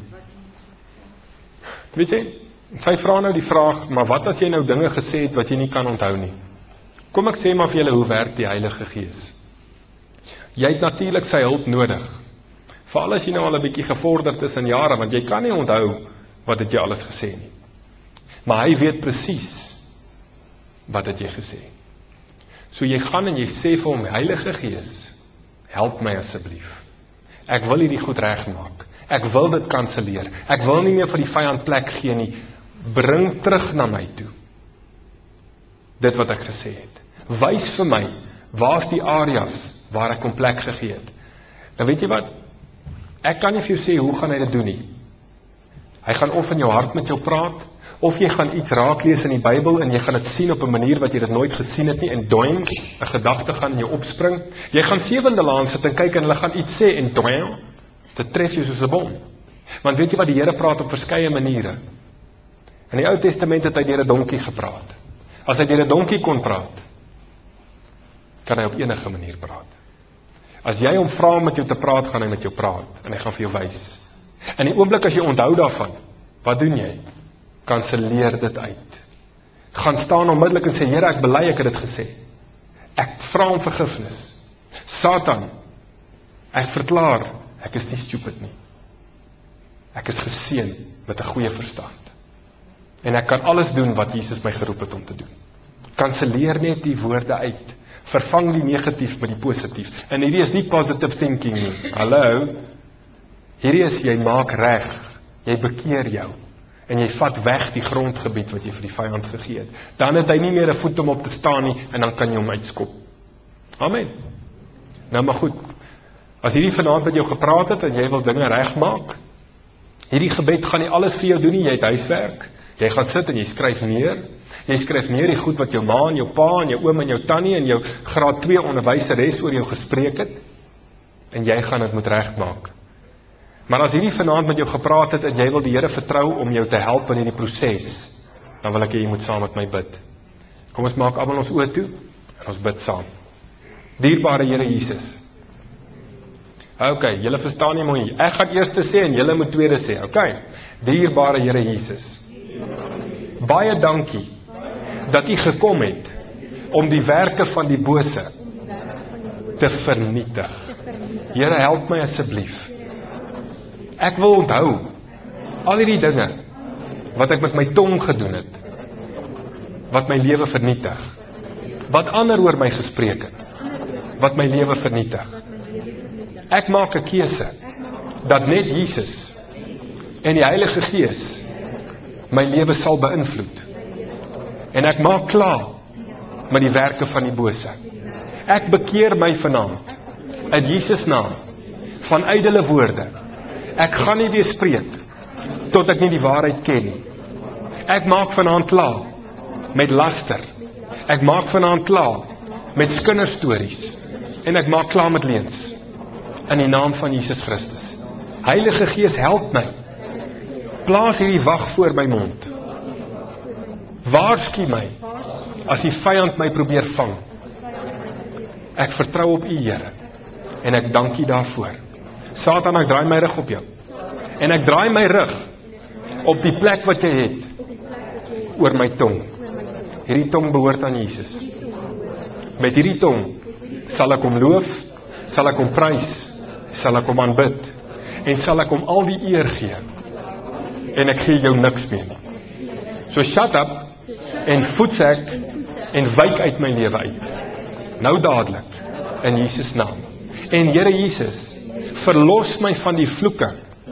Weet jy, sy vra nou die vraag, maar wat as jy nou dinge gesê het wat jy nie kan onthou nie? Kom ek sê maar vir julle hoe werk die Heilige Gees. Jy het natuurlik sy hulp nodig. Veral as jy nou al 'n bietjie gevorderd is in jare, want jy kan nie onthou wat het jy alles gesê nie. Maar hy weet presies wat het jy gesê. So jy gaan en jy sê vir hom, Heilige Gees, help my asseblief. Ek wil hierdie goed regmaak. Ek wil dit kanselleer. Ek wil nie meer vir die vyand plek gee nie. Bring terug na my toe dit wat ek gesê het. Wys vir my, waar's die areas waar ek hom plek gegee het. Nou weet jy wat? Ek kan nie vir jou sê hoe gaan hy dit doen nie. Hy gaan of in jou hart met jou praat, of jy gaan iets raak lees in die Bybel en jy gaan dit sien op 'n manier wat jy dit nooit gesien het nie en doing, 'n gedagte gaan in jou opspring. Jy gaan sewende laan sit en kyk en hulle gaan iets sê en doing, dit tref jou soos 'n bom. Want weet jy wat, die Here praat op verskeie maniere. In die Ou Testament het hy deur 'n donkie gepraat. As hy deur 'n donkie kon praat, kan hy op enige manier praat. As jy hom vra om met jou te praat, gaan hy met jou praat en hy gaan vir jou wys. In die oomblik as jy onthou daarvan, wat doen jy? Kanselleer dit uit. Gaan staan onmiddellik en sê, Here, ek bely ek het dit gesê. Ek vra om vergifnis. Satan, ek verklaar, ek is nie stupid nie. Ek is geseën met 'n goeie verstand. En ek kan alles doen wat Jesus my geroep het om te doen. Kanselleer net die woorde uit. Vervang die negatief met die positief. En hierdie is nie positive thinking nie. Hallo? Hierdie is, jy maak reg, jy bekeer jou, en jy vat weg die grondgebied wat jy vir die vyand gegee het. Dan het hy nie meer 'n voet om op te staan nie, en dan kan jy hom uitskop. Amen. Nou maar goed, as hierdie vanaand met jou gepraat het, en jy wil dinge regmaak, hierdie gebed gaan nie alles vir jou doen nie, jy het huiswerk, jy gaan sit en jy skryf neer, jy skryf neer die goed wat jou ma en jou pa en jou oom en jou tannie en jou graad twee onderwyseres oor jou gespreek het, en jy gaan dit moet regmaak. Maar as hierdie vanaand met jou gepraat het, en jy wil die Here vertrou om jou te help in hierdie proses, dan wil ek hê jy moet saam met my bid. Kom ons maak almal ons oë toe, en ons bid saam. Dierbare Here Jesus. Ok, julle verstaan nie mooi. Ek gaan eerste sê en julle moet tweede sê. Ok, dierbare Here Jesus. Baie dankie dat U gekom het om die werke van die bose te vernietig. Here, help my asseblief. Ek wil onthou al hierdie dinge wat ek met my tong gedoen het, wat my lewe vernietig, wat ander oor my gespreek het, wat my lewe vernietig. Ek maak 'n keuse dat net Jesus en die Heilige Gees my lewe sal beïnvloed. En ek maak klaar met die werke van die bose. Ek bekeer my vanaand in Jesus naam van ydelle woorde. Ek gaan nie weer spreek tot ek nie die waarheid ken nie. Ek maak vanaand klaar met laster. Ek maak vanaand klaar met kinderstories en ek maak klaar met leuns in die naam van Jesus Christus. Heilige Gees, help my. Plaas hierdie wag voor my mond. Waarsku my as die vyand my probeer vang. Ek vertrou op U, Here, en ek dank U daarvoor. Satan, ek draai my rug op jou. En ek draai my rug op die plek wat jy het oor my tong. Hierdie tong behoort aan Jesus. Met hierdie tong sal ek hom loof, sal ek hom prys, sal ek hom aanbid, en sal ek hom al die eer gee. En ek gee jou niks meer nie. So shut up, en voets ek, en wyk uit my lewe uit. Nou dadelik, in Jesus naam. En Here Jesus, verlos my van die vloeke,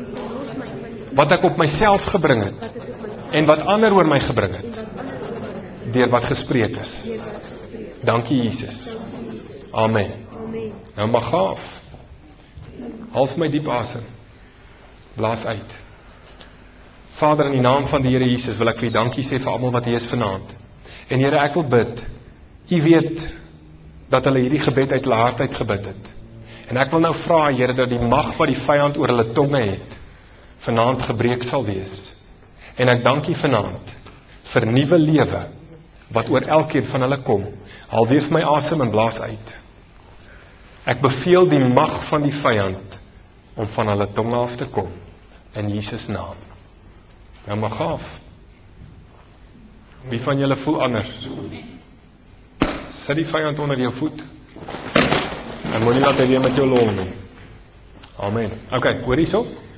wat ek op myself gebring het, en wat ander oor my gebring het, deur wat gespreek is. Dankie Jesus. Amen. Nou mag gaaf. Half my diep asem. Blaas uit. Vader, in die naam van die Here Jesus, wil ek vir U dankie sê vir almal wat hier is vanaand. En Here, ek wil bid, U weet, dat hulle hierdie gebed uit hulle hart uit gebid het. En ek wil nou vra, Here, dat die mag wat die vyand oor hulle tonge het, vanaand gebreek sal wees. En ek dank U vanaand, vir nuwe lewe, wat oor elkeen van hulle kom. Haal weer vir my asem en blaas uit. Ek beveel die mag van die vyand, om van hulle tonge af te kom, in Jesus naam. Nou maar gaaf. Wie van julle voel anders? Sit die vyand onder jou voet. En moet nie laat hy weer met jou lol nie. Amen. Ok, hoor hierso.